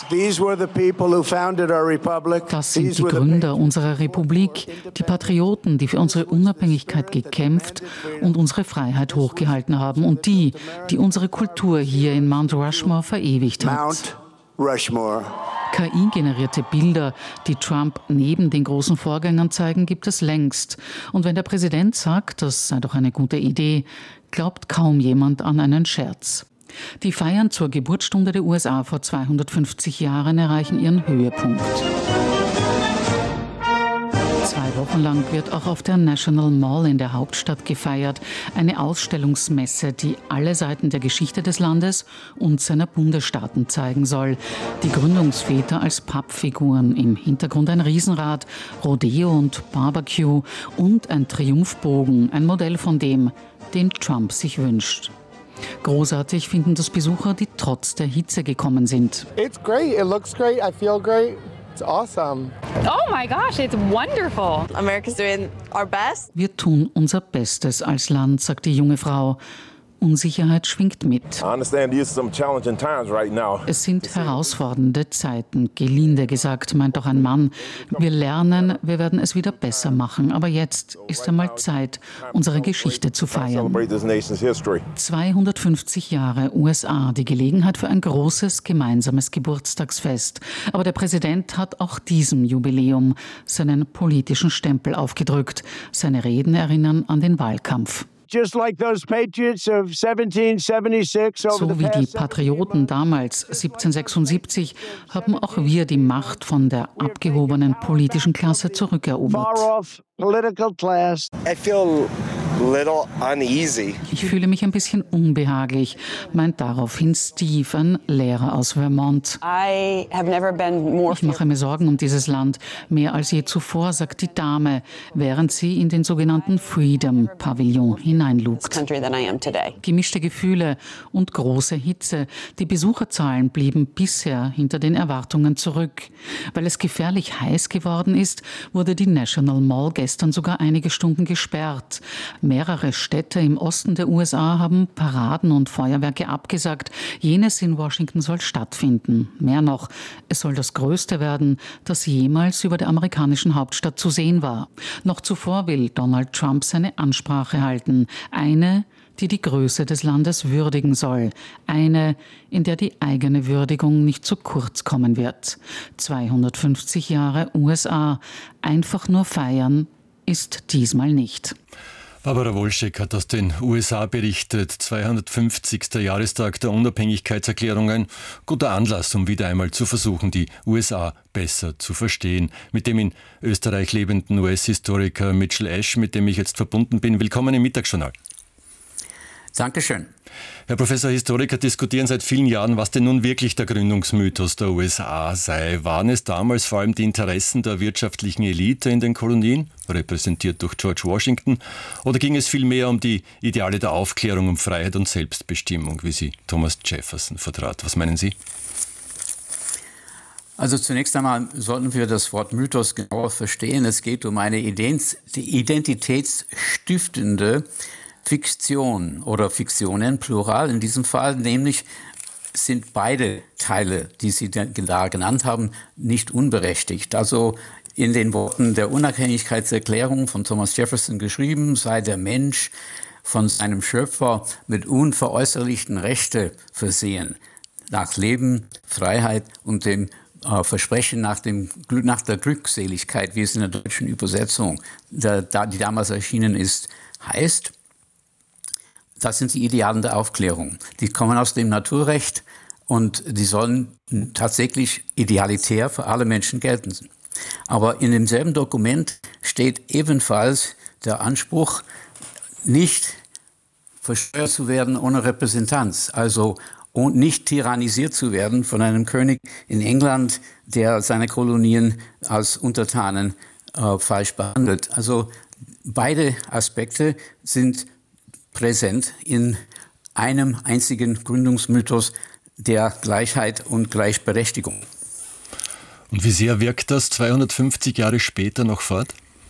Das sind die Gründer unserer Republik, die Patrioten, die für unsere Unabhängigkeit gekämpft und unsere Freiheit hochgehalten haben und die unsere Kultur hier in Mount Rushmore verewigt hat. KI-generierte Bilder, die Trump neben den großen Vorgängern zeigen, gibt es längst. Und wenn der Präsident sagt, das sei doch eine gute Idee, glaubt kaum jemand an einen Scherz. Die Feiern zur Geburtsstunde der USA vor 250 Jahren erreichen ihren Höhepunkt. 2 Wochen lang wird auch auf der National Mall in der Hauptstadt gefeiert. Eine Ausstellungsmesse, die alle Seiten der Geschichte des Landes und seiner Bundesstaaten zeigen soll. Die Gründungsväter als Pappfiguren, im Hintergrund ein Riesenrad, Rodeo und Barbecue und ein Triumphbogen, ein Modell von dem, den Trump sich wünscht. Großartig finden das Besucher, die trotz der Hitze gekommen sind. It's great. It looks great. I feel great. It's awesome. Oh my gosh, it's wonderful. America's doing our best. Wir tun unser Bestes als Land, sagt die junge Frau. Unsicherheit schwingt mit. Es sind herausfordernde Zeiten, gelinde gesagt, meint auch ein Mann. Wir lernen, wir werden es wieder besser machen. Aber jetzt ist einmal Zeit, unsere Geschichte zu feiern. 250 Jahre USA, die Gelegenheit für ein großes gemeinsames Geburtstagsfest. Aber der Präsident hat auch diesem Jubiläum seinen politischen Stempel aufgedrückt. Seine Reden erinnern an den Wahlkampf. So wie die Patrioten damals 1776 haben auch wir die Macht von der abgehobenen politischen Klasse zurückerobert. Ich fühle mich ein bisschen unbehaglich, meint daraufhin Steve, ein Lehrer aus Vermont. Ich mache mir Sorgen um dieses Land, mehr als je zuvor, sagt die Dame, während sie in den sogenannten Freedom Pavillon hineinlugt. Gemischte Gefühle und große Hitze. Die Besucherzahlen blieben bisher hinter den Erwartungen zurück. Weil es gefährlich heiß geworden ist, wurde die National Mall gestern sogar einige Stunden gesperrt. Mehrere Städte im Osten der USA haben Paraden und Feuerwerke abgesagt. Jenes in Washington soll stattfinden. Mehr noch, es soll das Größte werden, das jemals über der amerikanischen Hauptstadt zu sehen war. Noch zuvor will Donald Trump seine Ansprache halten. Eine, die die Größe des Landes würdigen soll. Eine, in der die eigene Würdigung nicht zu kurz kommen wird. 250 Jahre USA. Einfach nur feiern ist diesmal nicht. Barbara Wolschek hat aus den USA berichtet. 250. Jahrestag der Unabhängigkeitserklärung. Ein guter Anlass, um wieder einmal zu versuchen, die USA besser zu verstehen. Mit dem in Österreich lebenden US-Historiker Mitchell Ash, mit dem ich jetzt verbunden bin. Willkommen im Mittagsjournal. Dankeschön. Herr Professor, Historiker diskutieren seit vielen Jahren, was denn nun wirklich der Gründungsmythos der USA sei. Waren es damals vor allem die Interessen der wirtschaftlichen Elite in den Kolonien, repräsentiert durch George Washington, oder ging es vielmehr um die Ideale der Aufklärung, um Freiheit und Selbstbestimmung, wie sie Thomas Jefferson vertrat? Was meinen Sie? Also zunächst einmal sollten wir das Wort Mythos genauer verstehen. Es geht um eine identitätsstiftende Fiktion oder Fiktionen, Plural in diesem Fall, nämlich sind beide Teile, die Sie da genannt haben, nicht unberechtigt. Also in den Worten der Unabhängigkeitserklärung von Thomas Jefferson geschrieben, sei der Mensch von seinem Schöpfer mit unveräußerlichten Rechten versehen, nach Leben, Freiheit und dem Versprechen nach der Glückseligkeit, wie es in der deutschen Übersetzung, die damals erschienen ist, heißt. Das sind die Ideale der Aufklärung. Die kommen aus dem Naturrecht und die sollen tatsächlich idealitär für alle Menschen gelten. Aber in demselben Dokument steht ebenfalls der Anspruch, nicht versteuert zu werden ohne Repräsentanz, also nicht tyrannisiert zu werden von einem König in England, der seine Kolonien als Untertanen falsch behandelt. Also beide Aspekte sind präsent in einem einzigen Gründungsmythos der Gleichheit und Gleichberechtigung. Und wie sehr wirkt das 250 Jahre später noch fort?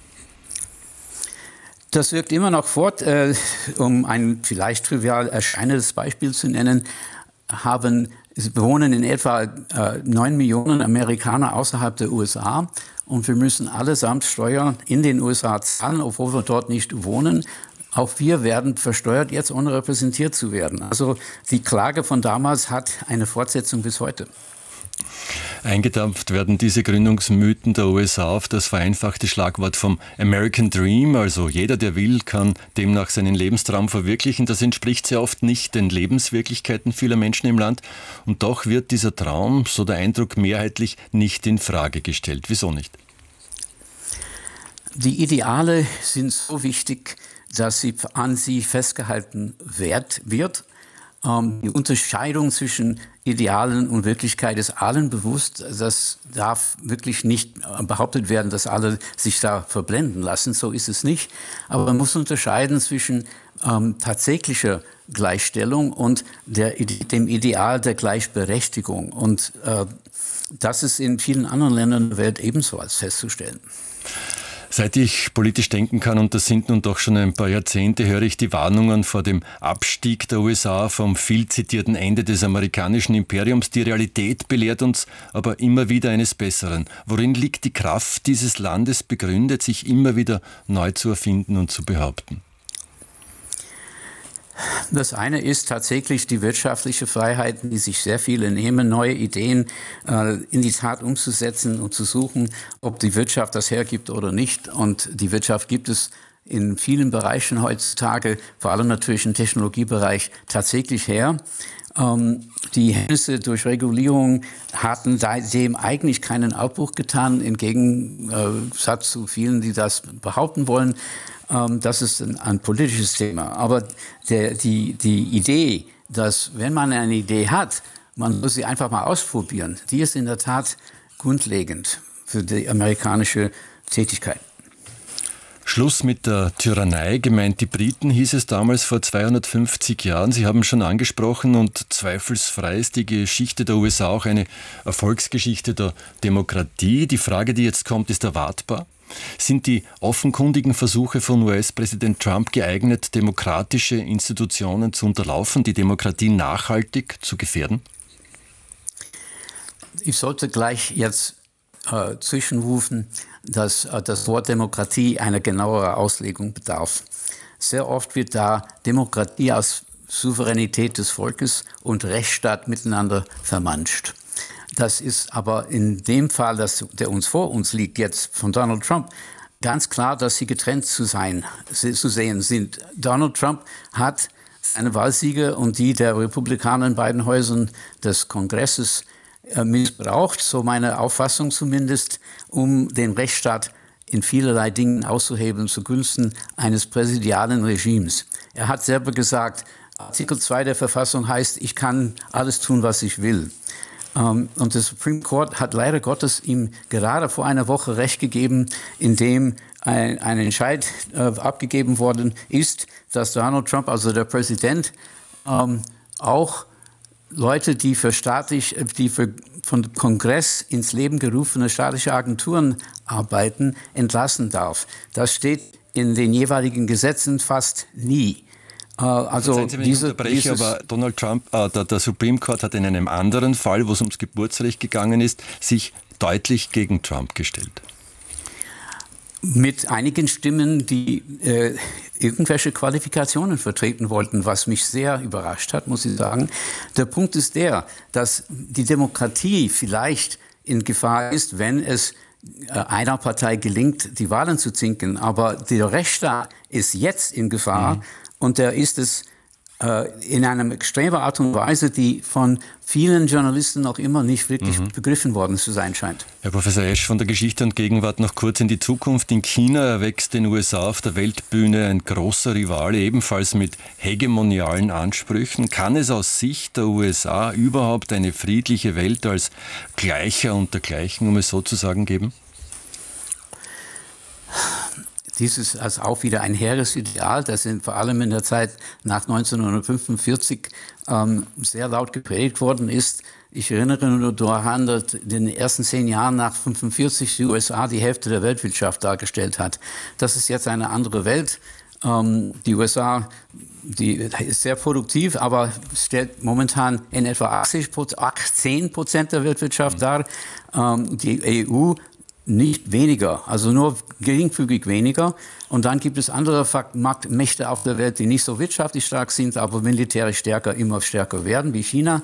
Das wirkt immer noch fort. Um ein vielleicht trivial erscheinendes Beispiel zu nennen, wohnen in etwa 9 Millionen Amerikaner außerhalb der USA und wir müssen allesamt Steuern in den USA zahlen, obwohl wir dort nicht wohnen. Auch wir werden versteuert, jetzt ohne repräsentiert zu werden. Also die Klage von damals hat eine Fortsetzung bis heute. Eingedampft werden diese Gründungsmythen der USA auf das vereinfachte Schlagwort vom American Dream, also jeder, der will, kann demnach seinen Lebenstraum verwirklichen. Das entspricht sehr oft nicht den Lebenswirklichkeiten vieler Menschen im Land. Und doch wird dieser Traum, so der Eindruck, mehrheitlich nicht in Frage gestellt. Wieso nicht? Die Ideale sind so wichtig, dass an sie festgehalten wird. Die Unterscheidung zwischen Idealen und Wirklichkeit ist allen bewusst. Das darf wirklich nicht behauptet werden, dass alle sich da verblenden lassen. So ist es nicht. Aber man muss unterscheiden zwischen tatsächlicher Gleichstellung und dem Ideal der Gleichberechtigung. Und das ist in vielen anderen Ländern der Welt ebenso als festzustellen. Seit ich politisch denken kann, und das sind nun doch schon ein paar Jahrzehnte, höre ich die Warnungen vor dem Abstieg der USA, vom viel zitierten Ende des amerikanischen Imperiums. Die Realität belehrt uns aber immer wieder eines Besseren. Worin liegt die Kraft dieses Landes begründet, sich immer wieder neu zu erfinden und zu behaupten? Das eine ist tatsächlich die wirtschaftliche Freiheit, die sich sehr viele nehmen, neue Ideen in die Tat umzusetzen und zu suchen, ob die Wirtschaft das hergibt oder nicht. Und die Wirtschaft gibt es in vielen Bereichen heutzutage, vor allem natürlich im Technologiebereich, tatsächlich her. Die Hemmnisse durch Regulierung hatten seitdem eigentlich keinen Abbruch getan, im Gegensatz zu vielen, die das behaupten wollen. Das ist ein politisches Thema. Aber die Idee, dass wenn man eine Idee hat, man muss sie einfach mal ausprobieren, die ist in der Tat grundlegend für die amerikanische Tätigkeit. Schluss mit der Tyrannei, gemeint die Briten, hieß es damals vor 250 Jahren. Sie haben schon angesprochen, und zweifelsfrei ist die Geschichte der USA auch eine Erfolgsgeschichte der Demokratie. Die Frage, die jetzt kommt, ist erwartbar. Sind die offenkundigen Versuche von US-Präsident Trump geeignet, demokratische Institutionen zu unterlaufen, die Demokratie nachhaltig zu gefährden? Ich sollte gleich jetzt zwischenrufen, dass das Wort Demokratie einer genaueren Auslegung bedarf. Sehr oft wird da Demokratie als Souveränität des Volkes und Rechtsstaat miteinander vermanscht. Das ist aber in dem Fall, der vor uns liegt, jetzt von Donald Trump, ganz klar, dass sie getrennt zu sehen sind. Donald Trump hat seine Wahlsiege und die der Republikaner in beiden Häusern des Kongresses missbraucht, so meine Auffassung zumindest, um den Rechtsstaat in vielerlei Dingen auszuhebeln zugunsten eines präsidialen Regimes. Er hat selber gesagt, Artikel 2 der Verfassung heißt, ich kann alles tun, was ich will. Und der Supreme Court hat leider Gottes ihm gerade vor einer Woche Recht gegeben, indem ein Entscheid abgegeben worden ist, dass Donald Trump, also der Präsident, auch Leute, die von Kongress ins Leben gerufene staatliche Agenturen arbeiten, entlassen darf. Das steht in den jeweiligen Gesetzen fast nie. Also aber Donald Trump, der Supreme Court hat in einem anderen Fall, wo es ums Geburtsrecht gegangen ist, sich deutlich gegen Trump gestellt. Mit einigen Stimmen, die irgendwelche Qualifikationen vertreten wollten, was mich sehr überrascht hat, muss ich sagen. Der Punkt ist der, dass die Demokratie vielleicht in Gefahr ist, wenn es einer Partei gelingt, die Wahlen zu zinken. Aber der Rechtsstaat ist jetzt in Gefahr und der ist es in einer extremen Art und Weise, die von vielen Journalisten noch immer nicht wirklich begriffen worden zu sein scheint. Herr Professor Esch, von der Geschichte und Gegenwart noch kurz in die Zukunft. In China erwächst den USA auf der Weltbühne ein großer Rivale, ebenfalls mit hegemonialen Ansprüchen. Kann es aus Sicht der USA überhaupt eine friedliche Welt als Gleicher unter Gleichen, um es so zu sagen, geben? Dies ist also auch wieder ein hehres Ideal, das vor allem in der Zeit nach 1945 sehr laut gepredigt worden ist. Ich erinnere nur daran, dass in den ersten 10 Jahren nach 1945 die USA die Hälfte der Weltwirtschaft dargestellt hat. Das ist jetzt eine andere Welt. Die USA, die ist sehr produktiv, aber stellt momentan in etwa 10% der Weltwirtschaft dar. Die EU nicht weniger, also nur geringfügig weniger. Und dann gibt es andere Mächte auf der Welt, die nicht so wirtschaftlich stark sind, aber militärisch immer stärker werden, wie China.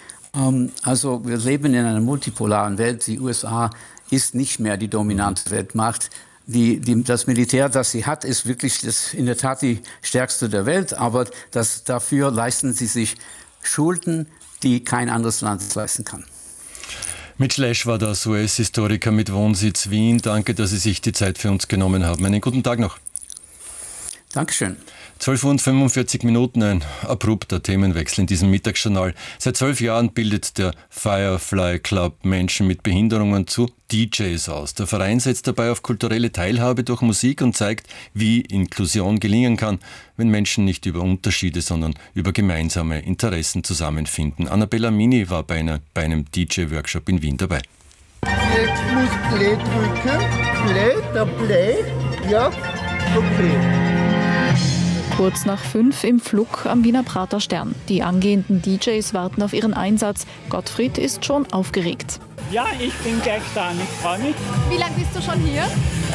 Also wir leben in einer multipolaren Welt. Die USA ist nicht mehr die dominante Weltmacht. Das Militär, das sie hat, ist wirklich in der Tat die stärkste der Welt, aber dafür leisten sie sich Schulden, die kein anderes Land leisten kann. Mitchell Esch war das, US-Historiker mit Wohnsitz Wien. Danke, dass Sie sich die Zeit für uns genommen haben. Einen guten Tag noch. Dankeschön. 12 Uhr und 45 Minuten, ein abrupter Themenwechsel in diesem Mittagsjournal. Seit 12 Jahren bildet der Firefly Club Menschen mit Behinderungen zu DJs aus. Der Verein setzt dabei auf kulturelle Teilhabe durch Musik und zeigt, wie Inklusion gelingen kann, wenn Menschen nicht über Unterschiede, sondern über gemeinsame Interessen zusammenfinden. Annabella Mini war bei einem DJ-Workshop in Wien dabei. Jetzt muss Play drücken. Play. Ja, okay. Kurz nach 5 im Flug am Wiener Praterstern. Die angehenden DJs warten auf ihren Einsatz. Gottfried ist schon aufgeregt. Ja, ich bin gleich da. Ich freue mich. Wie lange bist du schon hier?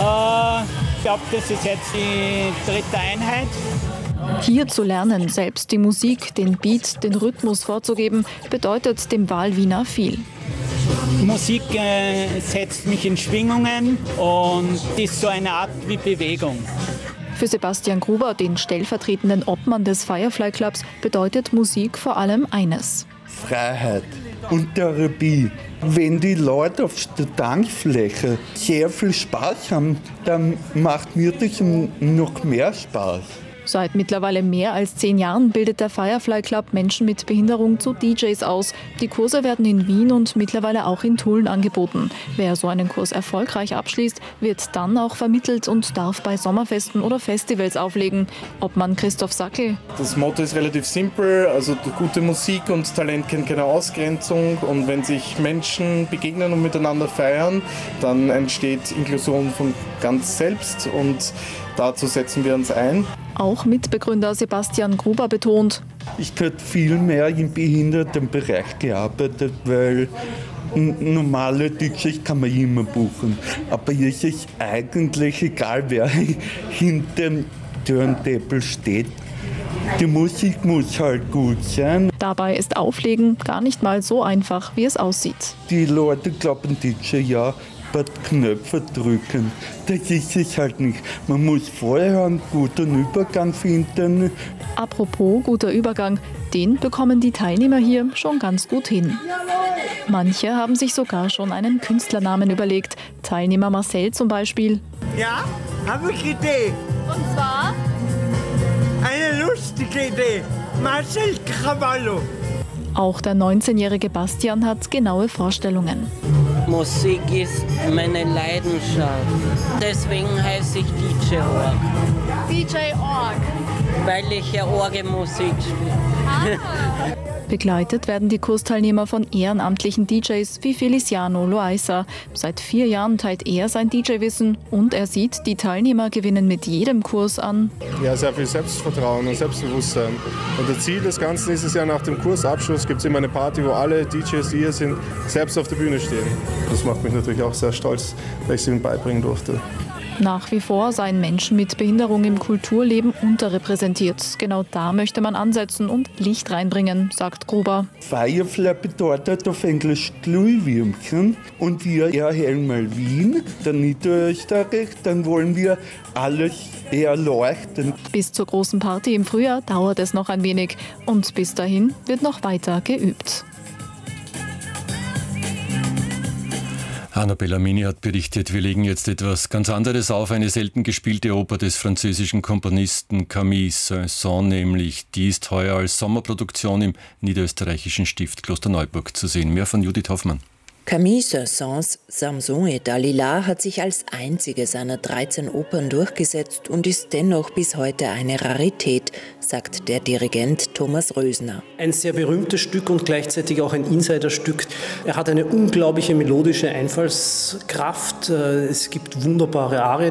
Ich glaube, das ist jetzt die 3. Einheit. Hier zu lernen, selbst die Musik, den Beat, den Rhythmus vorzugeben, bedeutet dem Wahlwiener viel. Musik setzt mich in Schwingungen und ist so eine Art wie Bewegung. Für Sebastian Gruber, den stellvertretenden Obmann des Firefly Clubs, bedeutet Musik vor allem eines: Freiheit und Therapie. Wenn die Leute auf der Tanzfläche sehr viel Spaß haben, dann macht mir das noch mehr Spaß. Seit mittlerweile mehr als 10 Jahren bildet der Firefly Club Menschen mit Behinderung zu DJs aus. Die Kurse werden in Wien und mittlerweile auch in Tulln angeboten. Wer so einen Kurs erfolgreich abschließt, wird dann auch vermittelt und darf bei Sommerfesten oder Festivals auflegen. Obmann Christoph Sackel. Das Motto ist relativ simpel, also gute Musik und Talent kennt keine Ausgrenzung. Und wenn sich Menschen begegnen und miteinander feiern, dann entsteht Inklusion von ganz selbst und dazu setzen wir uns ein. Auch Mitbegründer Sebastian Gruber betont: Ich hätte viel mehr im Behindertenbereich gearbeitet, weil normale DJs kann man immer buchen. Aber es ist eigentlich egal, wer hinter dem Turntable steht. Die Musik muss halt gut sein. Dabei ist Auflegen gar nicht mal so einfach, wie es aussieht. Die Leute glauben, DJ, ja, Knöpfe drücken. Das ist es halt nicht. Man muss vorher einen guten Übergang finden. Apropos guter Übergang, den bekommen die Teilnehmer hier schon ganz gut hin. Manche haben sich sogar schon einen Künstlernamen überlegt. Teilnehmer Marcel zum Beispiel. Ja, habe ich eine Idee. Und zwar? Eine lustige Idee. Marcel Cavallo. Auch der 19-jährige Bastian hat genaue Vorstellungen. Musik ist meine Leidenschaft. Deswegen heiße ich DJ Org. DJ Org. Weil ich ja Orgelmusik spiele. Begleitet werden die Kursteilnehmer von ehrenamtlichen DJs wie Feliciano Loaiza. Seit 4 Jahren teilt er sein DJ-Wissen und er sieht, die Teilnehmer gewinnen mit jedem Kurs an. Ja, sehr viel Selbstvertrauen und Selbstbewusstsein. Und das Ziel des Ganzen ist es ja, nach dem Kursabschluss gibt es immer eine Party, wo alle DJs, die hier sind, selbst auf der Bühne stehen. Das macht mich natürlich auch sehr stolz, dass ich es ihnen beibringen durfte. Nach wie vor seien Menschen mit Behinderung im Kulturleben unterrepräsentiert. Genau da möchte man ansetzen und Licht reinbringen, sagt Gruber. Firefly bedeutet auf Englisch Glühwürmchen und wir erhellen mal Wien, dann Niederösterreich, dann wollen wir alles erleuchten. Bis zur großen Party im Frühjahr dauert es noch ein wenig und bis dahin wird noch weiter geübt. Anna Bellarmini hat berichtet, wir legen jetzt etwas ganz anderes auf, eine selten gespielte Oper des französischen Komponisten Camille Saint-Saëns, nämlich die ist heuer als Sommerproduktion im niederösterreichischen Stift Klosterneuburg zu sehen. Mehr von Judith Hoffmann. Camille Saint-Saëns Samson et Dalila hat sich als einzige seiner 13 Opern durchgesetzt und ist dennoch bis heute eine Rarität, sagt der Dirigent Thomas Rösner. Ein sehr berühmtes Stück und gleichzeitig auch ein Insiderstück. Er hat eine unglaubliche melodische Einfallskraft. Es gibt wunderbare Arien.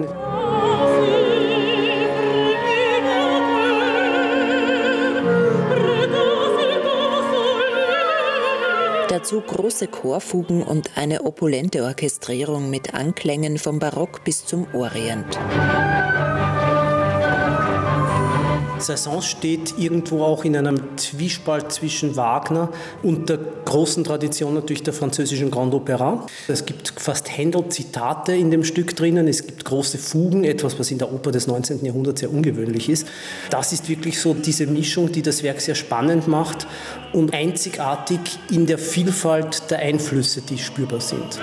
Dazu große Chorfugen und eine opulente Orchestrierung mit Anklängen vom Barock bis zum Orient. Saint-Saëns steht irgendwo auch in einem Zwiespalt zwischen Wagner und der großen Tradition natürlich der französischen Grande Opéra. Es gibt fast Händel-Zitate in dem Stück drinnen, es gibt große Fugen, etwas, was in der Oper des 19. Jahrhunderts sehr ungewöhnlich ist. Das ist wirklich so diese Mischung, die das Werk sehr spannend macht und einzigartig in der Vielfalt der Einflüsse, die spürbar sind.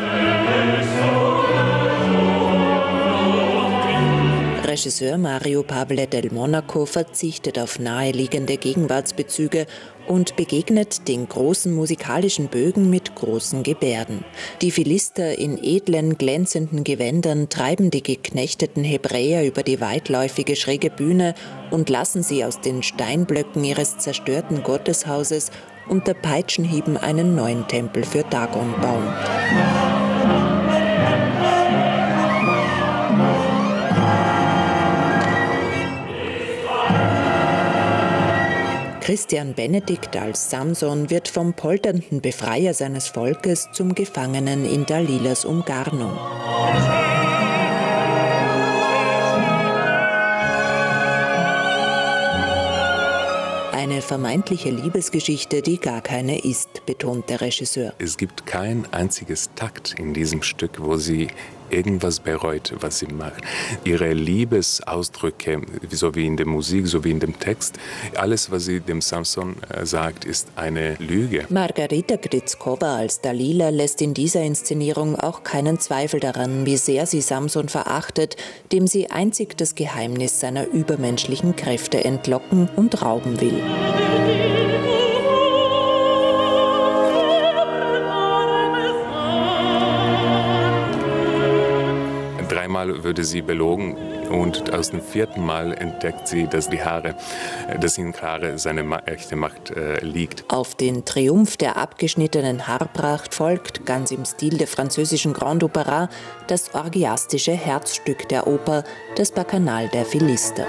Regisseur Mario Pablet del Monaco verzichtet auf naheliegende Gegenwartsbezüge und begegnet den großen musikalischen Bögen mit großen Gebärden. Die Philister in edlen, glänzenden Gewändern treiben die geknechteten Hebräer über die weitläufige schräge Bühne und lassen sie aus den Steinblöcken ihres zerstörten Gotteshauses unter Peitschenhieben einen neuen Tempel für Dagon bauen. Christian Benedikt als Samson wird vom polternden Befreier seines Volkes zum Gefangenen in Dalilas Umgarnung. Eine vermeintliche Liebesgeschichte, die gar keine ist, betont der Regisseur. Es gibt kein einziges Takt in diesem Stück, wo sie irgendwas bereut, was sie macht. Ihre Liebesausdrücke, so wie in der Musik, so wie in dem Text, alles, was sie dem Samson sagt, ist eine Lüge. Margarita Grzyckowa als Dalila lässt in dieser Inszenierung auch keinen Zweifel daran, wie sehr sie Samson verachtet, dem sie einzig das Geheimnis seiner übermenschlichen Kräfte entlocken und rauben will. Dreimal würde sie belogen und aus dem 4. Mal entdeckt sie, dass in Haare seine echte Macht liegt. Auf den Triumph der abgeschnittenen Haarpracht folgt, ganz im Stil der französischen Grande Opéra, das orgiastische Herzstück der Oper, das Bacchanal der Philister.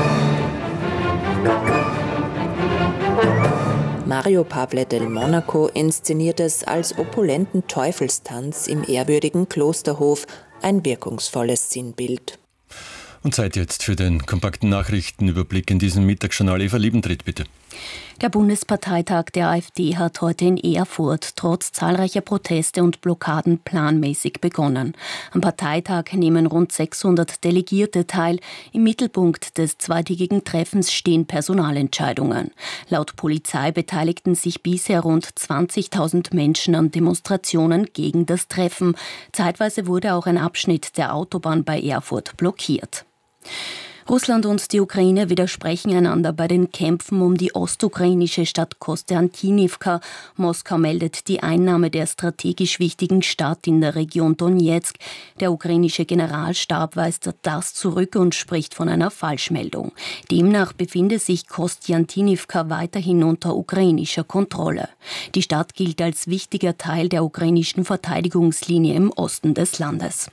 Mario Pablet del Monaco inszeniert es als opulenten Teufelstanz im ehrwürdigen Klosterhof, ein wirkungsvolles Sinnbild. Und Zeit jetzt für den kompakten Nachrichtenüberblick in diesem Mittagsjournal. Eva Liebentritt, bitte. Der Bundesparteitag der AfD hat heute in Erfurt trotz zahlreicher Proteste und Blockaden planmäßig begonnen. Am Parteitag nehmen rund 600 Delegierte teil. Im Mittelpunkt des zweitägigen Treffens stehen Personalentscheidungen. Laut Polizei beteiligten sich bisher rund 20.000 Menschen an Demonstrationen gegen das Treffen. Zeitweise wurde auch ein Abschnitt der Autobahn bei Erfurt blockiert. Russland und die Ukraine widersprechen einander bei den Kämpfen um die ostukrainische Stadt Kostiantynivka. Moskau meldet die Einnahme der strategisch wichtigen Stadt in der Region Donezk. Der ukrainische Generalstab weist das zurück und spricht von einer Falschmeldung. Demnach befinde sich Kostiantynivka weiterhin unter ukrainischer Kontrolle. Die Stadt gilt als wichtiger Teil der ukrainischen Verteidigungslinie im Osten des Landes.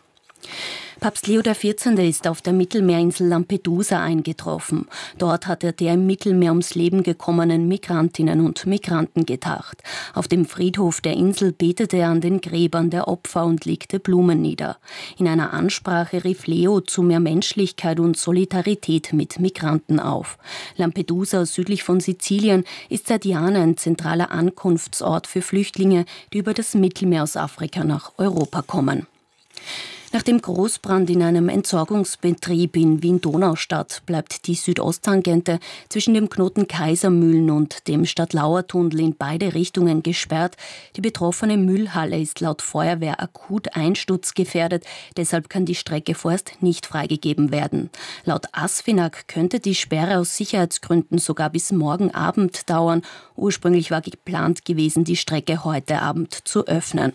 Papst Leo XIV. Ist auf der Mittelmeerinsel Lampedusa eingetroffen. Dort hat er der im Mittelmeer ums Leben gekommenen Migrantinnen und Migranten gedacht. Auf dem Friedhof der Insel betete er an den Gräbern der Opfer und legte Blumen nieder. In einer Ansprache rief Leo zu mehr Menschlichkeit und Solidarität mit Migranten auf. Lampedusa, südlich von Sizilien, ist seit Jahren ein zentraler Ankunftsort für Flüchtlinge, die über das Mittelmeer aus Afrika nach Europa kommen. Nach dem Großbrand in einem Entsorgungsbetrieb in Wien-Donaustadt bleibt die Südosttangente zwischen dem Knoten Kaisermühlen und dem Stadtlauer-Tunnel in beide Richtungen gesperrt. Die betroffene Müllhalle ist laut Feuerwehr akut einsturzgefährdet, deshalb kann die Strecke vorerst nicht freigegeben werden. Laut ASFINAG könnte die Sperre aus Sicherheitsgründen sogar bis morgen Abend dauern. Ursprünglich war geplant gewesen, die Strecke heute Abend zu öffnen.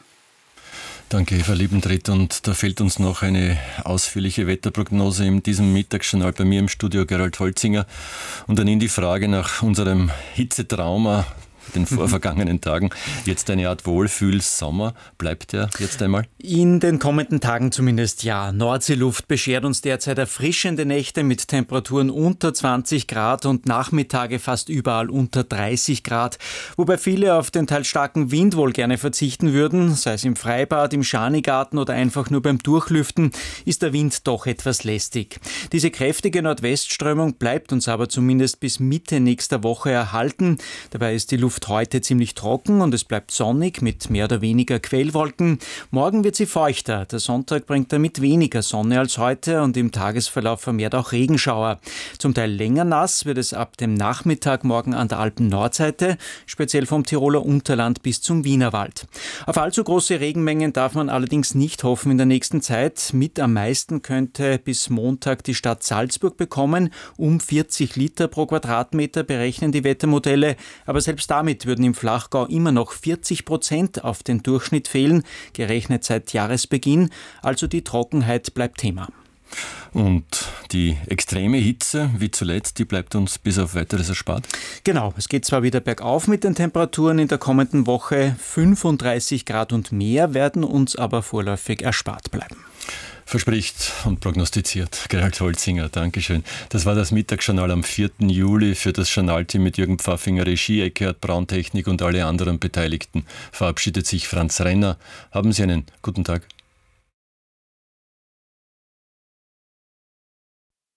Danke, Eva Liebentritt. Und da fehlt uns noch eine ausführliche Wetterprognose in diesem Mittagsjournal. Bei mir im Studio Gerald Holzinger. Und dann in die Frage nach unserem Hitzetrauma den vorvergangenen Tagen. Jetzt eine Art Wohlfühlsommer. Bleibt der jetzt einmal? In den kommenden Tagen zumindest ja. Nordseeluft beschert uns derzeit erfrischende Nächte mit Temperaturen unter 20 Grad und Nachmittage fast überall unter 30 Grad. Wobei viele auf den teils starken Wind wohl gerne verzichten würden, sei es im Freibad, im Schanigarten oder einfach nur beim Durchlüften, ist der Wind doch etwas lästig. Diese kräftige Nordwestströmung bleibt uns aber zumindest bis Mitte nächster Woche erhalten. Dabei ist die Luft heute ziemlich trocken und es bleibt sonnig mit mehr oder weniger Quellwolken. Morgen wird sie feuchter. Der Sonntag bringt damit weniger Sonne als heute und im Tagesverlauf vermehrt auch Regenschauer. Zum Teil länger nass wird es ab dem Nachmittag morgen an der Alpen-Nordseite, speziell vom Tiroler Unterland bis zum Wienerwald. Auf allzu große Regenmengen darf man allerdings nicht hoffen in der nächsten Zeit. Mit am meisten könnte bis Montag die Stadt Salzburg bekommen. Um 40 Liter pro Quadratmeter berechnen die Wettermodelle. Aber selbst damit würden im Flachgau immer noch 40% auf den Durchschnitt fehlen, gerechnet seit Jahresbeginn. Also die Trockenheit bleibt Thema. Und die extreme Hitze, wie zuletzt, die bleibt uns bis auf Weiteres erspart? Genau, es geht zwar wieder bergauf mit den Temperaturen in der kommenden Woche, 35 Grad und mehr werden uns aber vorläufig erspart bleiben. Verspricht und prognostiziert. Gerald Holzinger, Dankeschön. Das war das Mittagsjournal am 4. Juli. Für das Journalteam mit Jürgen Pfaffinger, Regie, Eckhard Braun, Technik und alle anderen Beteiligten verabschiedet sich Franz Renner. Haben Sie einen guten Tag.